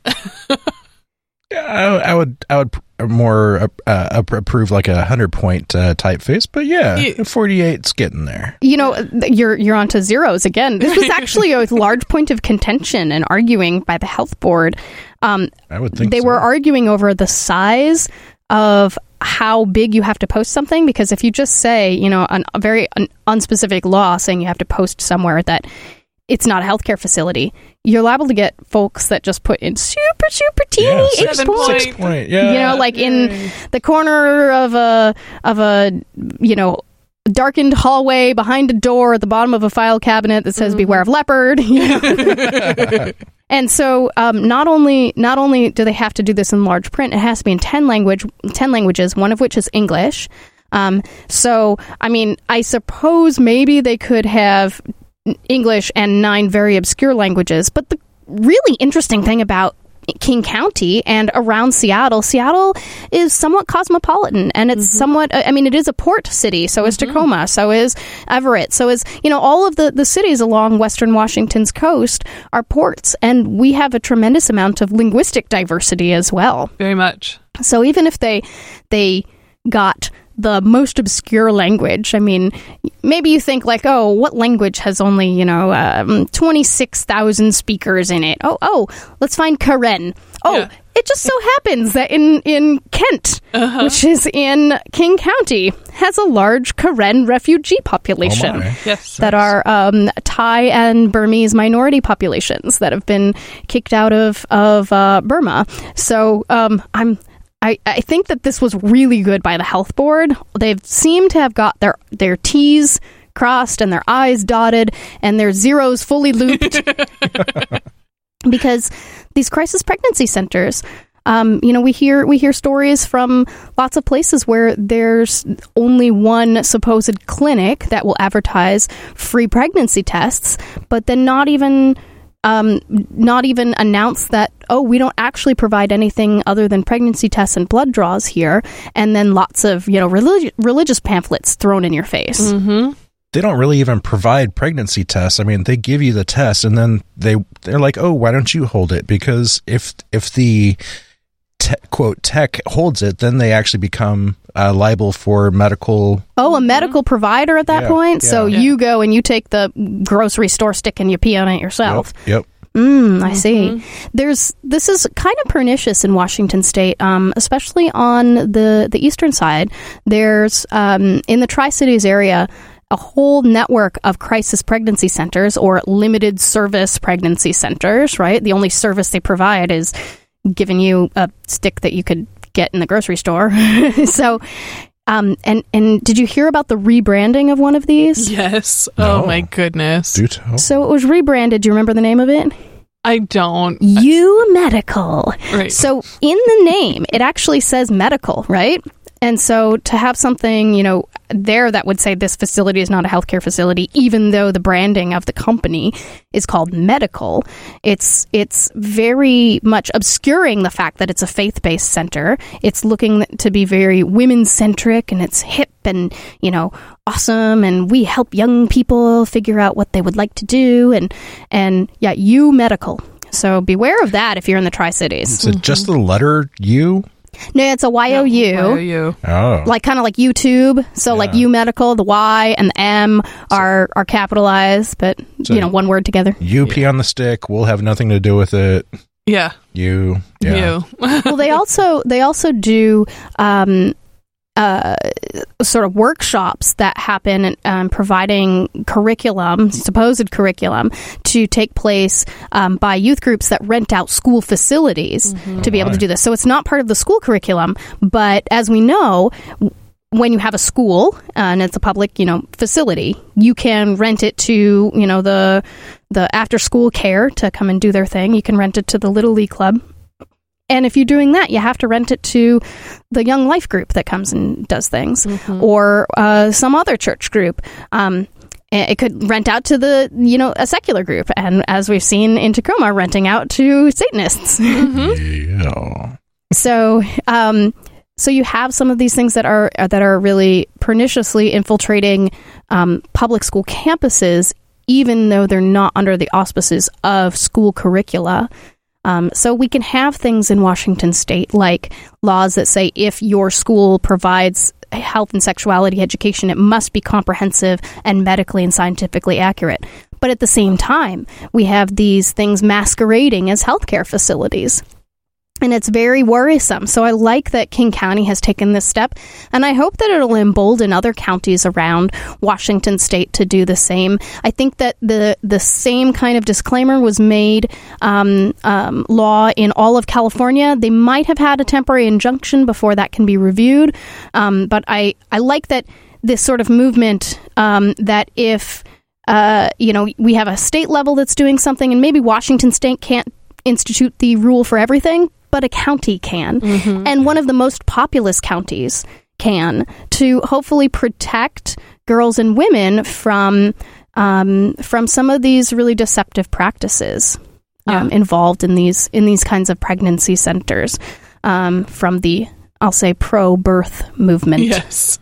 I, I would, I would more uh, uh, approve like a hundred point uh, typeface, but yeah, Yeah. forty-eight's getting there. You know, th- you're you're onto zeros again. This was actually a large point of contention and arguing by the health board. Um, I would think they so. were arguing over the size of how big you have to post something, because if you just say, you know, an, a very an unspecific law saying you have to post somewhere that it's not a healthcare facility, you're liable to get folks that just put in super, super teeny Yeah, H Seven point. point. Six point, yeah. You know, like in the corner of a of a you know darkened hallway behind a door at the bottom of a file cabinet that says "Beware of leopard." You know? And so, um, not only not only do they have to do this in large print, it has to be in ten language ten languages, one of which is English. Um, so, I mean, I suppose maybe they could have English and nine very obscure languages. But the really interesting thing about King County and around Seattle, Seattle is somewhat cosmopolitan, and it's mm-hmm. somewhat, I mean, it is a port city. So is mm-hmm. Tacoma, so is Everett, so is, you know, all of the, the cities along Western Washington's coast are ports, and we have a tremendous amount of linguistic diversity as well. Very much. So even if they they got the most obscure language, I mean, maybe you think like, oh, what language has only, you know, um, twenty-six thousand speakers in it? Oh, oh, let's find Karen. Oh, yeah. It just so happens that in, in Kent, uh-huh. which is in King County, has a large Karen refugee population oh yes, that are um, Thai and Burmese minority populations that have been kicked out of, of uh, Burma. So um, I'm... I, I think that this was really good by the health board. They've seemed to have got their, their T's crossed and their I's dotted and their zeros fully looped. Because these crisis pregnancy centers, um, you know, we hear we hear stories from lots of places where there's only one supposed clinic that will advertise free pregnancy tests, but then not even... Um, not even announce that, oh, we don't actually provide anything other than pregnancy tests and blood draws here, and then lots of, you know, religi- religious pamphlets thrown in your face. Mm-hmm. They don't really even provide pregnancy tests. I mean, they give you the test, and then they they're like, oh, why don't you hold it? Because if if the te- quote tech holds it, then they actually become uh, liable for medical. Oh, a medical provider at that yeah, point. Yeah. So yeah. you go and you take the grocery store stick and you pee on it yourself. Yep. yep. Mm, I see. There's this is kind of pernicious in Washington State, um, especially on the the eastern side. There's um, in the Tri-Cities area a whole network of crisis pregnancy centers or limited service pregnancy centers. Right, the only service they provide is giving you a stick that you could get in the grocery store. So. Um, and, and did you hear about the rebranding of one of these? Yes. No. Oh, my goodness. Do tell. So it was rebranded. Do you remember the name of it? I don't. U Medical. Right. So in the name, it actually says medical, right? And so to have something, you know, there that would say this facility is not a healthcare facility, even though the branding of the company is called medical, it's it's very much obscuring the fact that it's a faith-based center. It's looking to be very women-centric, and it's hip and, you know, awesome, and we help young people figure out what they would like to do, and, and yeah, U Medical. So beware of that if you're in the Tri-Cities. Is it just the letter U? No, it's a Y O U. Y O U. Oh. Like kind of like YouTube. So Yeah. like U Medical, the Y and the M are are capitalized, but So you know, one word together. U P on the stick. We'll have nothing to do with it. Yeah. You. Yeah. You. Well, they also they also do um uh, sort of workshops that happen, um, providing curriculum, supposed curriculum, to take place um, by youth groups that rent out school facilities Mm-hmm. to be Oh, able to my. do this. So it's not part of the school curriculum, but as we know, w- when you have a school uh, and it's a public, you know, facility, you can rent it to, you know, the the after school care to come and do their thing. You can rent it to the Little League Club. And if you're doing that, you have to rent it to the Young Life group that comes and does things, Mhm. or uh, some other church group. Um, it could rent out to the, you know, a secular group. And as we've seen in Tacoma, renting out to Satanists. Yeah. So, um, so you have some of these things that are that are really perniciously infiltrating um, public school campuses, even though they're not under the auspices of school curricula. Um, so we can have things in Washington state like laws that say if your school provides health and sexuality education, it must be comprehensive and medically and scientifically accurate. But at the same time, we have these things masquerading as healthcare facilities. And it's very worrisome. So I like that King County has taken this step, and I hope that it'll embolden other counties around Washington state to do the same. I think that the the same kind of disclaimer was made um, um, law in all of California. They might have had a temporary injunction before that can be reviewed, um, but I, I like that this sort of movement um, that if uh, you know we have a state level that's doing something, and maybe Washington state can't institute the rule for everything, but a county can. Mhm. And one of the most populous counties can, to hopefully protect girls and women from um, from some of these really deceptive practices um, involved in these in these kinds of pregnancy centers um, from the, I'll say, pro-birth movement. Yes.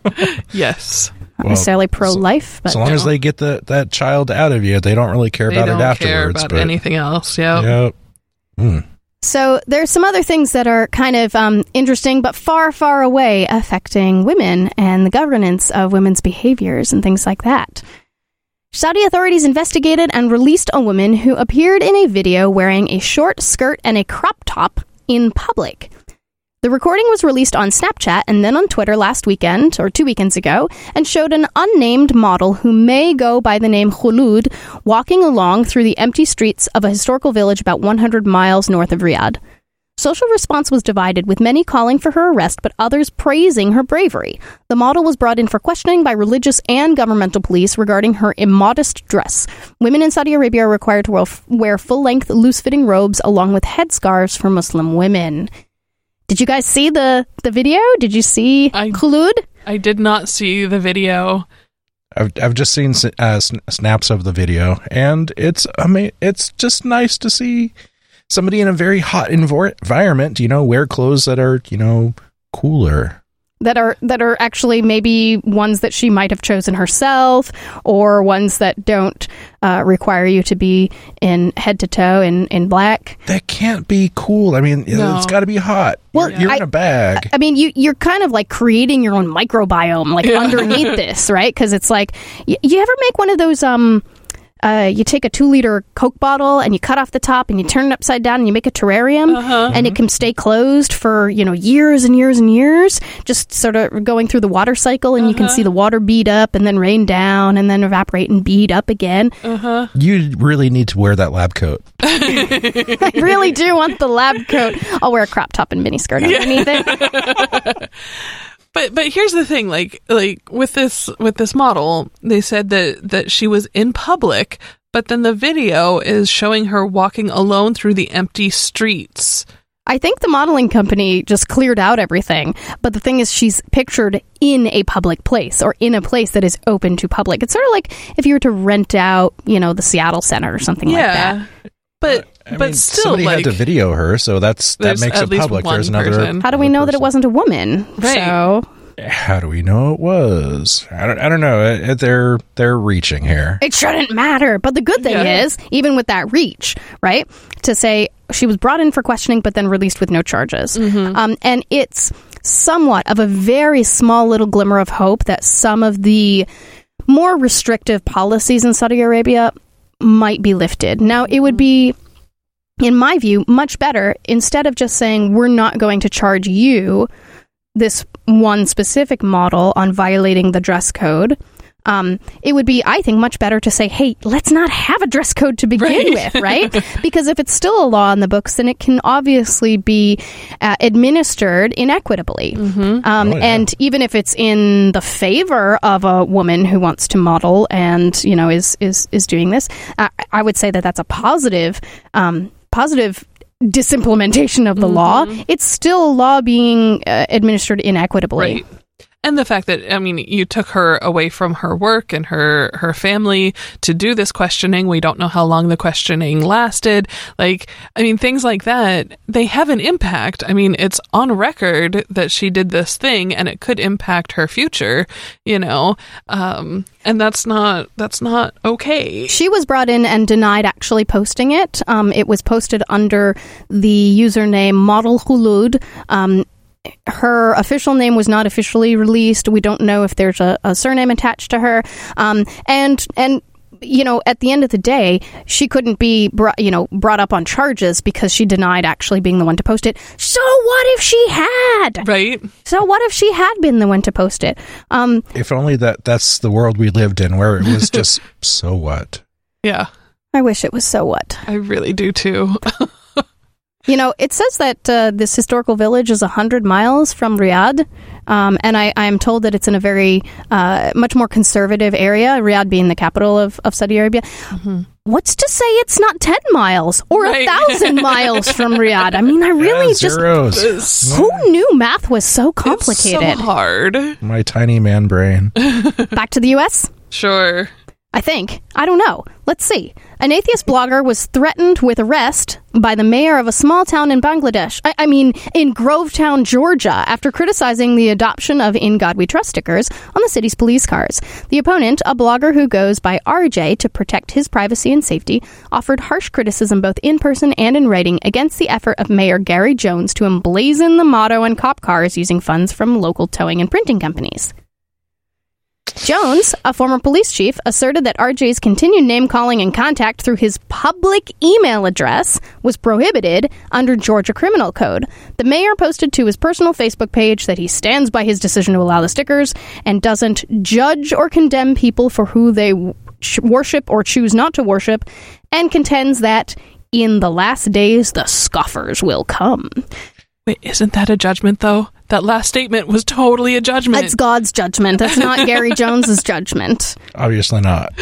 Yes. Not necessarily pro-life, but So long as they get the, that child out of you, they don't really care They about don't it afterwards. care about but, anything else. Yeah. Yep. Mm. So there's some other things that are kind of um, interesting, but far, far away, affecting women and the governance of women's behaviors and things like that. Saudi authorities investigated and released a woman who appeared in a video wearing a short skirt and a crop top in public. The recording was released on Snapchat and then on Twitter last weekend, or two weekends ago, and showed an unnamed model who may go by the name Khulud walking along through the empty streets of a historical village about one hundred miles north of Riyadh. Social response was divided, with many calling for her arrest, but others praising her bravery. The model was brought in for questioning by religious and governmental police regarding her immodest dress. Women in Saudi Arabia are required to wear full-length, loose-fitting robes along with headscarves for Muslim women. Did you guys see the, the video? Did you see I, Khulud? I did not see the video. I've I've just seen uh, sn- snaps of the video, and it's I mean it's just nice to see somebody in a very hot envor- environment, you know, wear clothes that are, you know, cooler. That are that are actually maybe ones that she might have chosen herself, or ones that don't uh, require you to be in head to toe in, in black. That can't be cool. I mean, No. it's got to be hot. Well, you're, you're in I- a bag. I mean, you, you're kind of like creating your own microbiome, like Yeah. underneath this, right? Because it's like, y- you ever make one of those, um, uh, you take a two liter Coke bottle and you cut off the top and you turn it upside down and you make a terrarium, Uh-huh. and it can stay closed for, you know, years and years and years, just sort of going through the water cycle, and you can Uh-huh. see the water bead up and then rain down and then evaporate and bead up again. Uh-huh. You really need to wear that lab coat. I really do want the lab coat. I'll wear a crop top and miniskirt underneath it. But but here's the thing, like like with this with this model, they said that that she was in public, but then the video is showing her walking alone through the empty streets I think the modeling company just cleared out everything. But the thing is, she's pictured in a public place or in a place that is open to public. It's sort of like if you were to rent out, you know, the Seattle Center or something yeah. like that. But I but mean, still, somebody like, had to video her, so that's that there's makes at it least public. one There's another. person. How do we know that it wasn't a woman? Right. So How do we know it was? I don't. I don't know. It, it- they're they're reaching here. it shouldn't matter. But the good thing Yeah. is, even with that reach, right, to say she was brought in for questioning but then released with no charges. Um, and it's somewhat of a very small little glimmer of hope that some of the more restrictive policies in Saudi Arabia might be lifted. Now, it would be, in my view, much better instead of just saying we're not going to charge you this one specific model on violating the dress code. Um, it would be, I think, much better to say, hey, let's not have a dress code to begin Right. with, right? Because if it's still a law in the books, then it can obviously be uh, administered inequitably. Um, Oh, yeah. And even if it's in the favor of a woman who wants to model and, you know, is is is doing this, uh, I would say that that's a positive, um, positive disimplementation of the law. It's still a law being uh, administered inequitably. Right. And the fact that, I mean, you took her away from her work and her, her family to do this questioning. We don't know how long the questioning lasted. Like, I mean, things like that, they have an impact. I mean, it's on record that she did this thing and it could impact her future, you know, um, and that's not, that's not okay. She was brought in and denied actually posting it. Um, it was posted under the username Model Hulud. Um, her official name was not officially released. We don't know if there's a, a surname attached to her. Um, and and you know, at the end of the day, she couldn't be brought, you know, brought up on charges because she denied actually being the one to post it. So what if she had? Right. So what if she had been the one to post it? Um, If only that that's the world we lived in, where it was just so what. Yeah. I wish it was so what. I really do too. You know, it says that uh, this historical village is one hundred miles from Riyadh, um, and I, I'm told that it's in a very, uh, much more conservative area, Riyadh being the capital of, of Saudi Arabia. Mm-hmm. What's to say it's not ten miles or a Right. thousand miles from Riyadh? I mean, I really Yeah, just... zeros. Who knew math was so complicated? It's so hard. My tiny man brain. Back to the U S? Sure. I think. I don't know. Let's see. An atheist blogger was threatened with arrest by the mayor of a small town in Bangladesh. I, I mean, in Grovetown, Georgia, after criticizing the adoption of In God We Trust stickers on the city's police cars. The opponent, a blogger who goes by R J to protect his privacy and safety, offered harsh criticism both in person and in writing against the effort of Mayor Gary Jones to emblazon the motto on cop cars using funds from local towing and printing companies. Jones, a former police chief, asserted that R J's continued name-calling and contact through his public email address was prohibited under Georgia Criminal Code. The mayor posted to his personal Facebook page that he stands by his decision to allow the stickers and doesn't judge or condemn people for who they worship or choose not to worship, and contends that in the last days the scoffers will come. Wait, isn't that a judgment, though? That last statement was totally a judgment. It's God's judgment. That's not Gary Jones's judgment. Obviously not.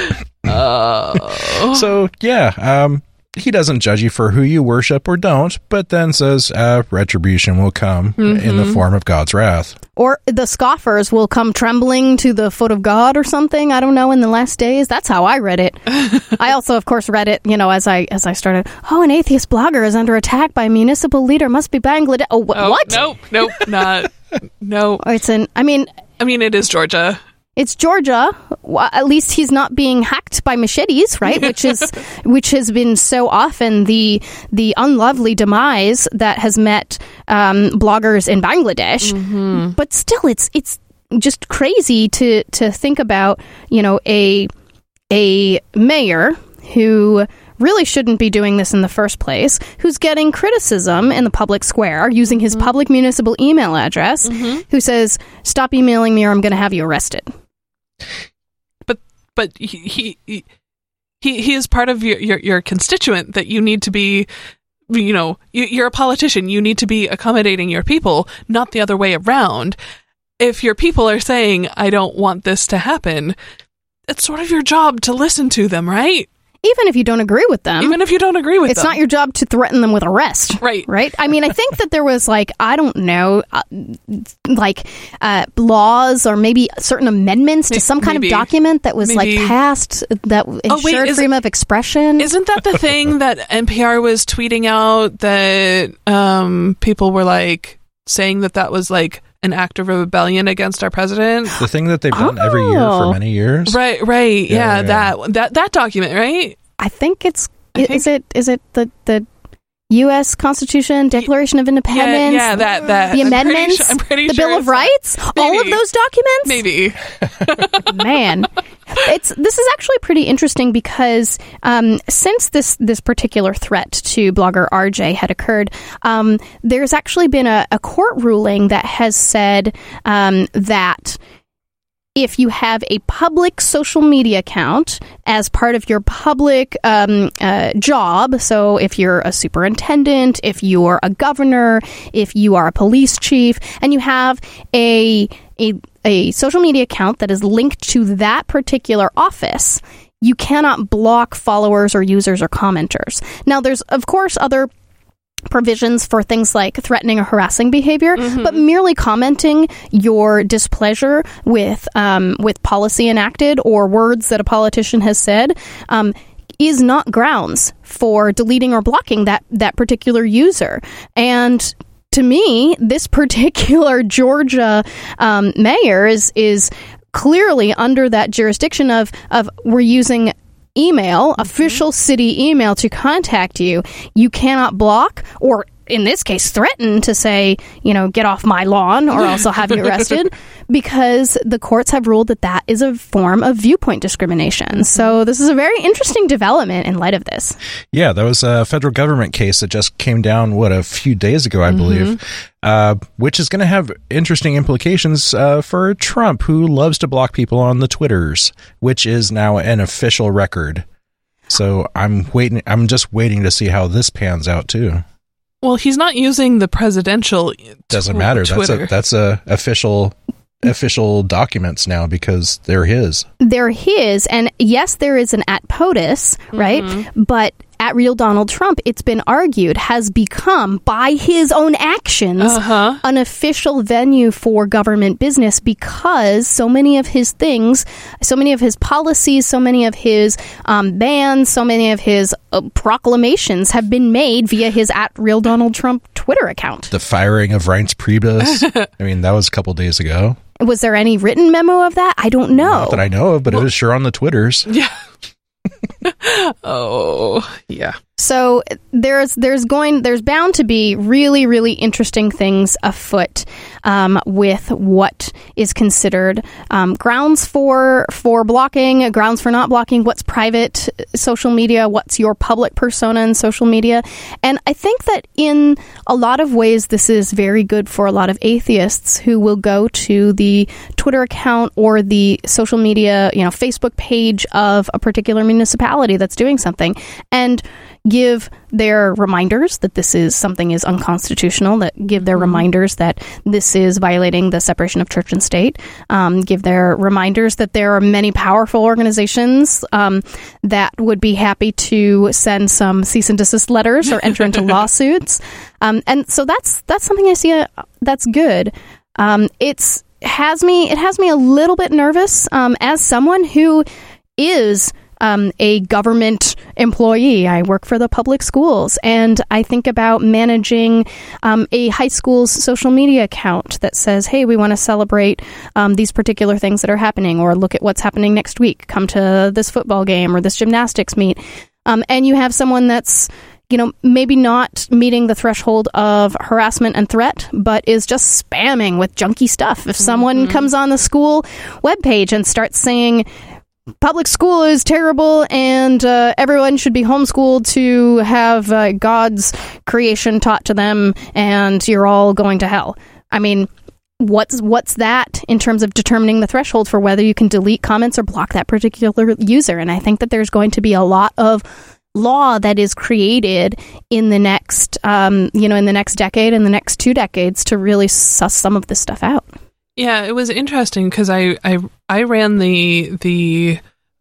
Oh. So, yeah, um, he doesn't judge you for who you worship or don't, but then says uh, retribution will come Mm-hmm. in the form of God's wrath. Or the scoffers will come trembling to the foot of God or something. I don't know, in the last days. That's how I read it. I also, of course, read it, you know, as I as I started. Oh, an atheist blogger is under attack by a municipal leader. Must be Bangladesh. Oh, wh- Oh, what? Nope, nope, not. No. Oh, it's an, I mean... I mean, it is Georgia. It's Georgia. Well, at least he's not being hacked by machetes, right? Which is, which has been so often the the unlovely demise that has met um, bloggers in Bangladesh. Mm-hmm. But still, it's it's just crazy to to think about, you know, a a mayor who really shouldn't be doing this in the first place, who's getting criticism in the public square using his mm-hmm. public municipal email address, mm-hmm. who says, "Stop emailing me or I'm going to have you arrested." But but he he he, he is part of your, your your constituent that you need to be, you know, you, you're a politician. You need to be accommodating your people, not the other way around. If your people are saying, "I don't want this to happen," it's sort of your job to listen to them, right? Even if you don't agree with them. Even if you don't agree with it's them. It's not your job to threaten them with arrest. Right. Right? I mean, I think that there was, like, I don't know, uh, like, uh, laws or maybe certain amendments to some kind maybe. of document that was, maybe. like, passed that ensured oh, wait, freedom of expression. Isn't that the thing that N P R was tweeting out that um, people were, like, saying that that was, like, an act of rebellion against our president? The thing that they've done oh. every year for many years. Right, right. Yeah, yeah, yeah, that that that document, right? I think it's I think, is it is it the the U S Constitution, Declaration of Independence? Yeah, yeah that that the I'm amendments, pretty, I'm pretty the sure Bill of Rights, maybe, all of those documents. Maybe. Man, it's this is actually pretty interesting because um, since this this particular threat to blogger R J had occurred, um, there's actually been a, a court ruling that has said um, that if you have a public social media account as part of your public um, uh, job, so if you're a superintendent, if you're a governor, if you are a police chief, and you have a a, a social media account that is linked to that particular office, you cannot block followers or users or commenters. Now, there's, of course, other provisions for things like threatening or harassing behavior, mm-hmm. but merely commenting your displeasure with um, with policy enacted or words that a politician has said um, is not grounds for deleting or blocking that that particular user. And to me, this particular Georgia um, mayor is is clearly under that jurisdiction of of we're using email, mm-hmm. official city email to contact you. You cannot block or, in this case, threaten to say, you know, get off my lawn or else I'll have you arrested, because the courts have ruled that that is a form of viewpoint discrimination. Mm-hmm. So this is a very interesting development in light of this. Yeah, that was a federal government case that just came down, what, a few days ago, I mm-hmm. believe, uh, which is going to have interesting implications uh, for Trump, who loves to block people on the Twitters, which is now an official record. So I'm waiting. I'm just waiting to see how this pans out, too. Well, he's not using the presidential. Doesn't tw- matter. Twitter. That's a that's a official official documents now because they're his. They're his, and yes, there is an at POTUS, right? Mm-hmm. But at Real Donald Trump, it's been argued, has become, by his own actions, uh-huh. an official venue for government business because so many of his things, so many of his policies, so many of his um, bans, so many of his uh, proclamations have been made via his at Real Donald Trump Twitter account. The firing of Reince Priebus, I mean, that was a couple days ago. Was there any written memo of that? I don't know. Not that I know of, but well, it was sure on the Twitters. Yeah. Oh, yeah. So there's there's going there's bound to be really really interesting things afoot um, with what is considered um, grounds for for blocking, grounds for not blocking, what's private social media, what's your public persona in social media, and I think that in a lot of ways this is very good for a lot of atheists who will go to the Twitter account or the social media, you know, Facebook page of a particular municipality that's doing something and give their reminders that this is something is unconstitutional, that give their reminders that this is violating the separation of church and state, um, give their reminders that there are many powerful organizations um, that would be happy to send some cease and desist letters or enter into lawsuits. Um, and so that's that's something I see uh, that's good. Um, it's has me it has me a little bit nervous um, as someone who is Um, a government employee. I work for the public schools, and I think about managing um, a high school's social media account that says, hey, we want to celebrate um, these particular things that are happening, or look at what's happening next week. Come to this football game or this gymnastics meet. Um, and you have someone that's, you know, maybe not meeting the threshold of harassment and threat, but is just spamming with junky stuff. If someone mm-hmm. comes on the school webpage and starts saying, public school is terrible and uh, everyone should be homeschooled to have uh, God's creation taught to them and you're all going to hell. I mean, what's what's that in terms of determining the threshold for whether you can delete comments or block that particular user? And I think that there's going to be a lot of law that is created in the next, um, you know, in the next decade and the next two decades to really suss some of this stuff out. Yeah, it was interesting because I, I I ran the the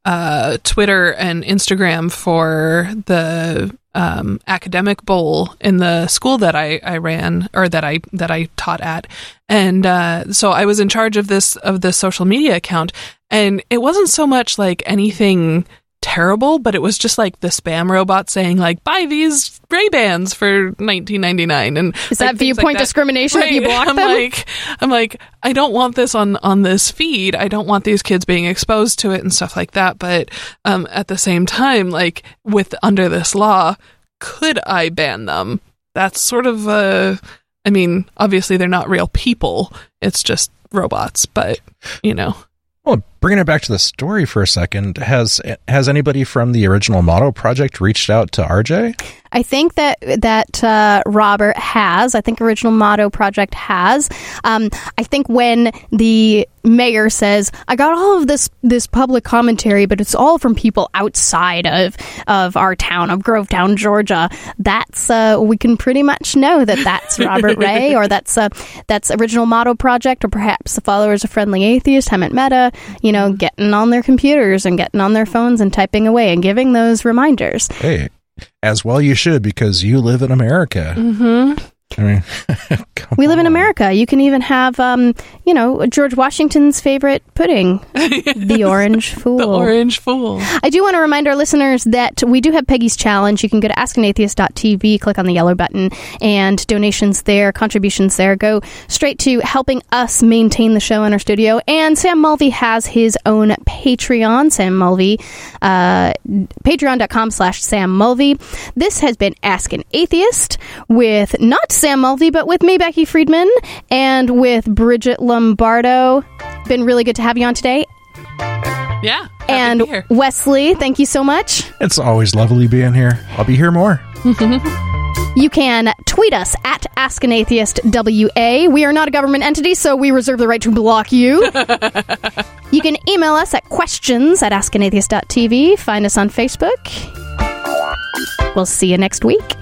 uh, Twitter and Instagram for the um, academic bowl in the school that I, I ran or that I that I taught at, and uh, so I was in charge of this of this social media account, and it wasn't so much like anything terrible, but it was just like the spam robot saying like, buy these Ray-Bans for nineteen ninety-nine. And is like, that viewpoint like that. discrimination? Right. If you block I'm them? like, I'm like, I don't want this on, on this feed. I don't want these kids being exposed to it and stuff like that. But um, at the same time, like with under this law, could I ban them? That's sort of uh I mean, obviously they're not real people. It's just robots, but you know. Well, bringing it back to the story for a second, has has anybody from the original Motto Project reached out to R J? I think that that uh, Robert has. I think Original Motto Project has. Um, I think when the mayor says, "I got all of this this public commentary, but it's all from people outside of of our town of Grovetown, Georgia," that's uh, we can pretty much know that that's Robert Ray, or that's uh, that's Original Motto Project, or perhaps the followers of Friendly Atheist, Hemant Mehta, you know, getting on their computers and getting on their phones and typing away and giving those reminders. Hey, as well you should, because you live in America. Mm-hmm. I mean, we live in America. You can even have, um, you know, George Washington's favorite pudding, the Orange Fool. The Orange Fool. I do want to remind our listeners that we do have Peggy's Challenge. You can go to ask an atheist dot t v, click on the yellow button, and donations there, contributions there, go straight to helping us maintain the show in our studio. And Sam Mulvey has his own Patreon, Sam Mulvey, uh, patreon.com slash Sam Mulvey. This has been Ask an Atheist with not Sam Mulvey, but with me, Becky Friedman, and with Bridget Lombardo. Been really good to have you on today. Yeah. And Wesley, thank you so much. It's always lovely being here. I'll be here more. You can tweet us at Ask an Atheist W A. We are not a government entity, so we reserve the right to block you. You can email us at questions at ask an atheist dot t v. Find us on Facebook. We'll see you next week.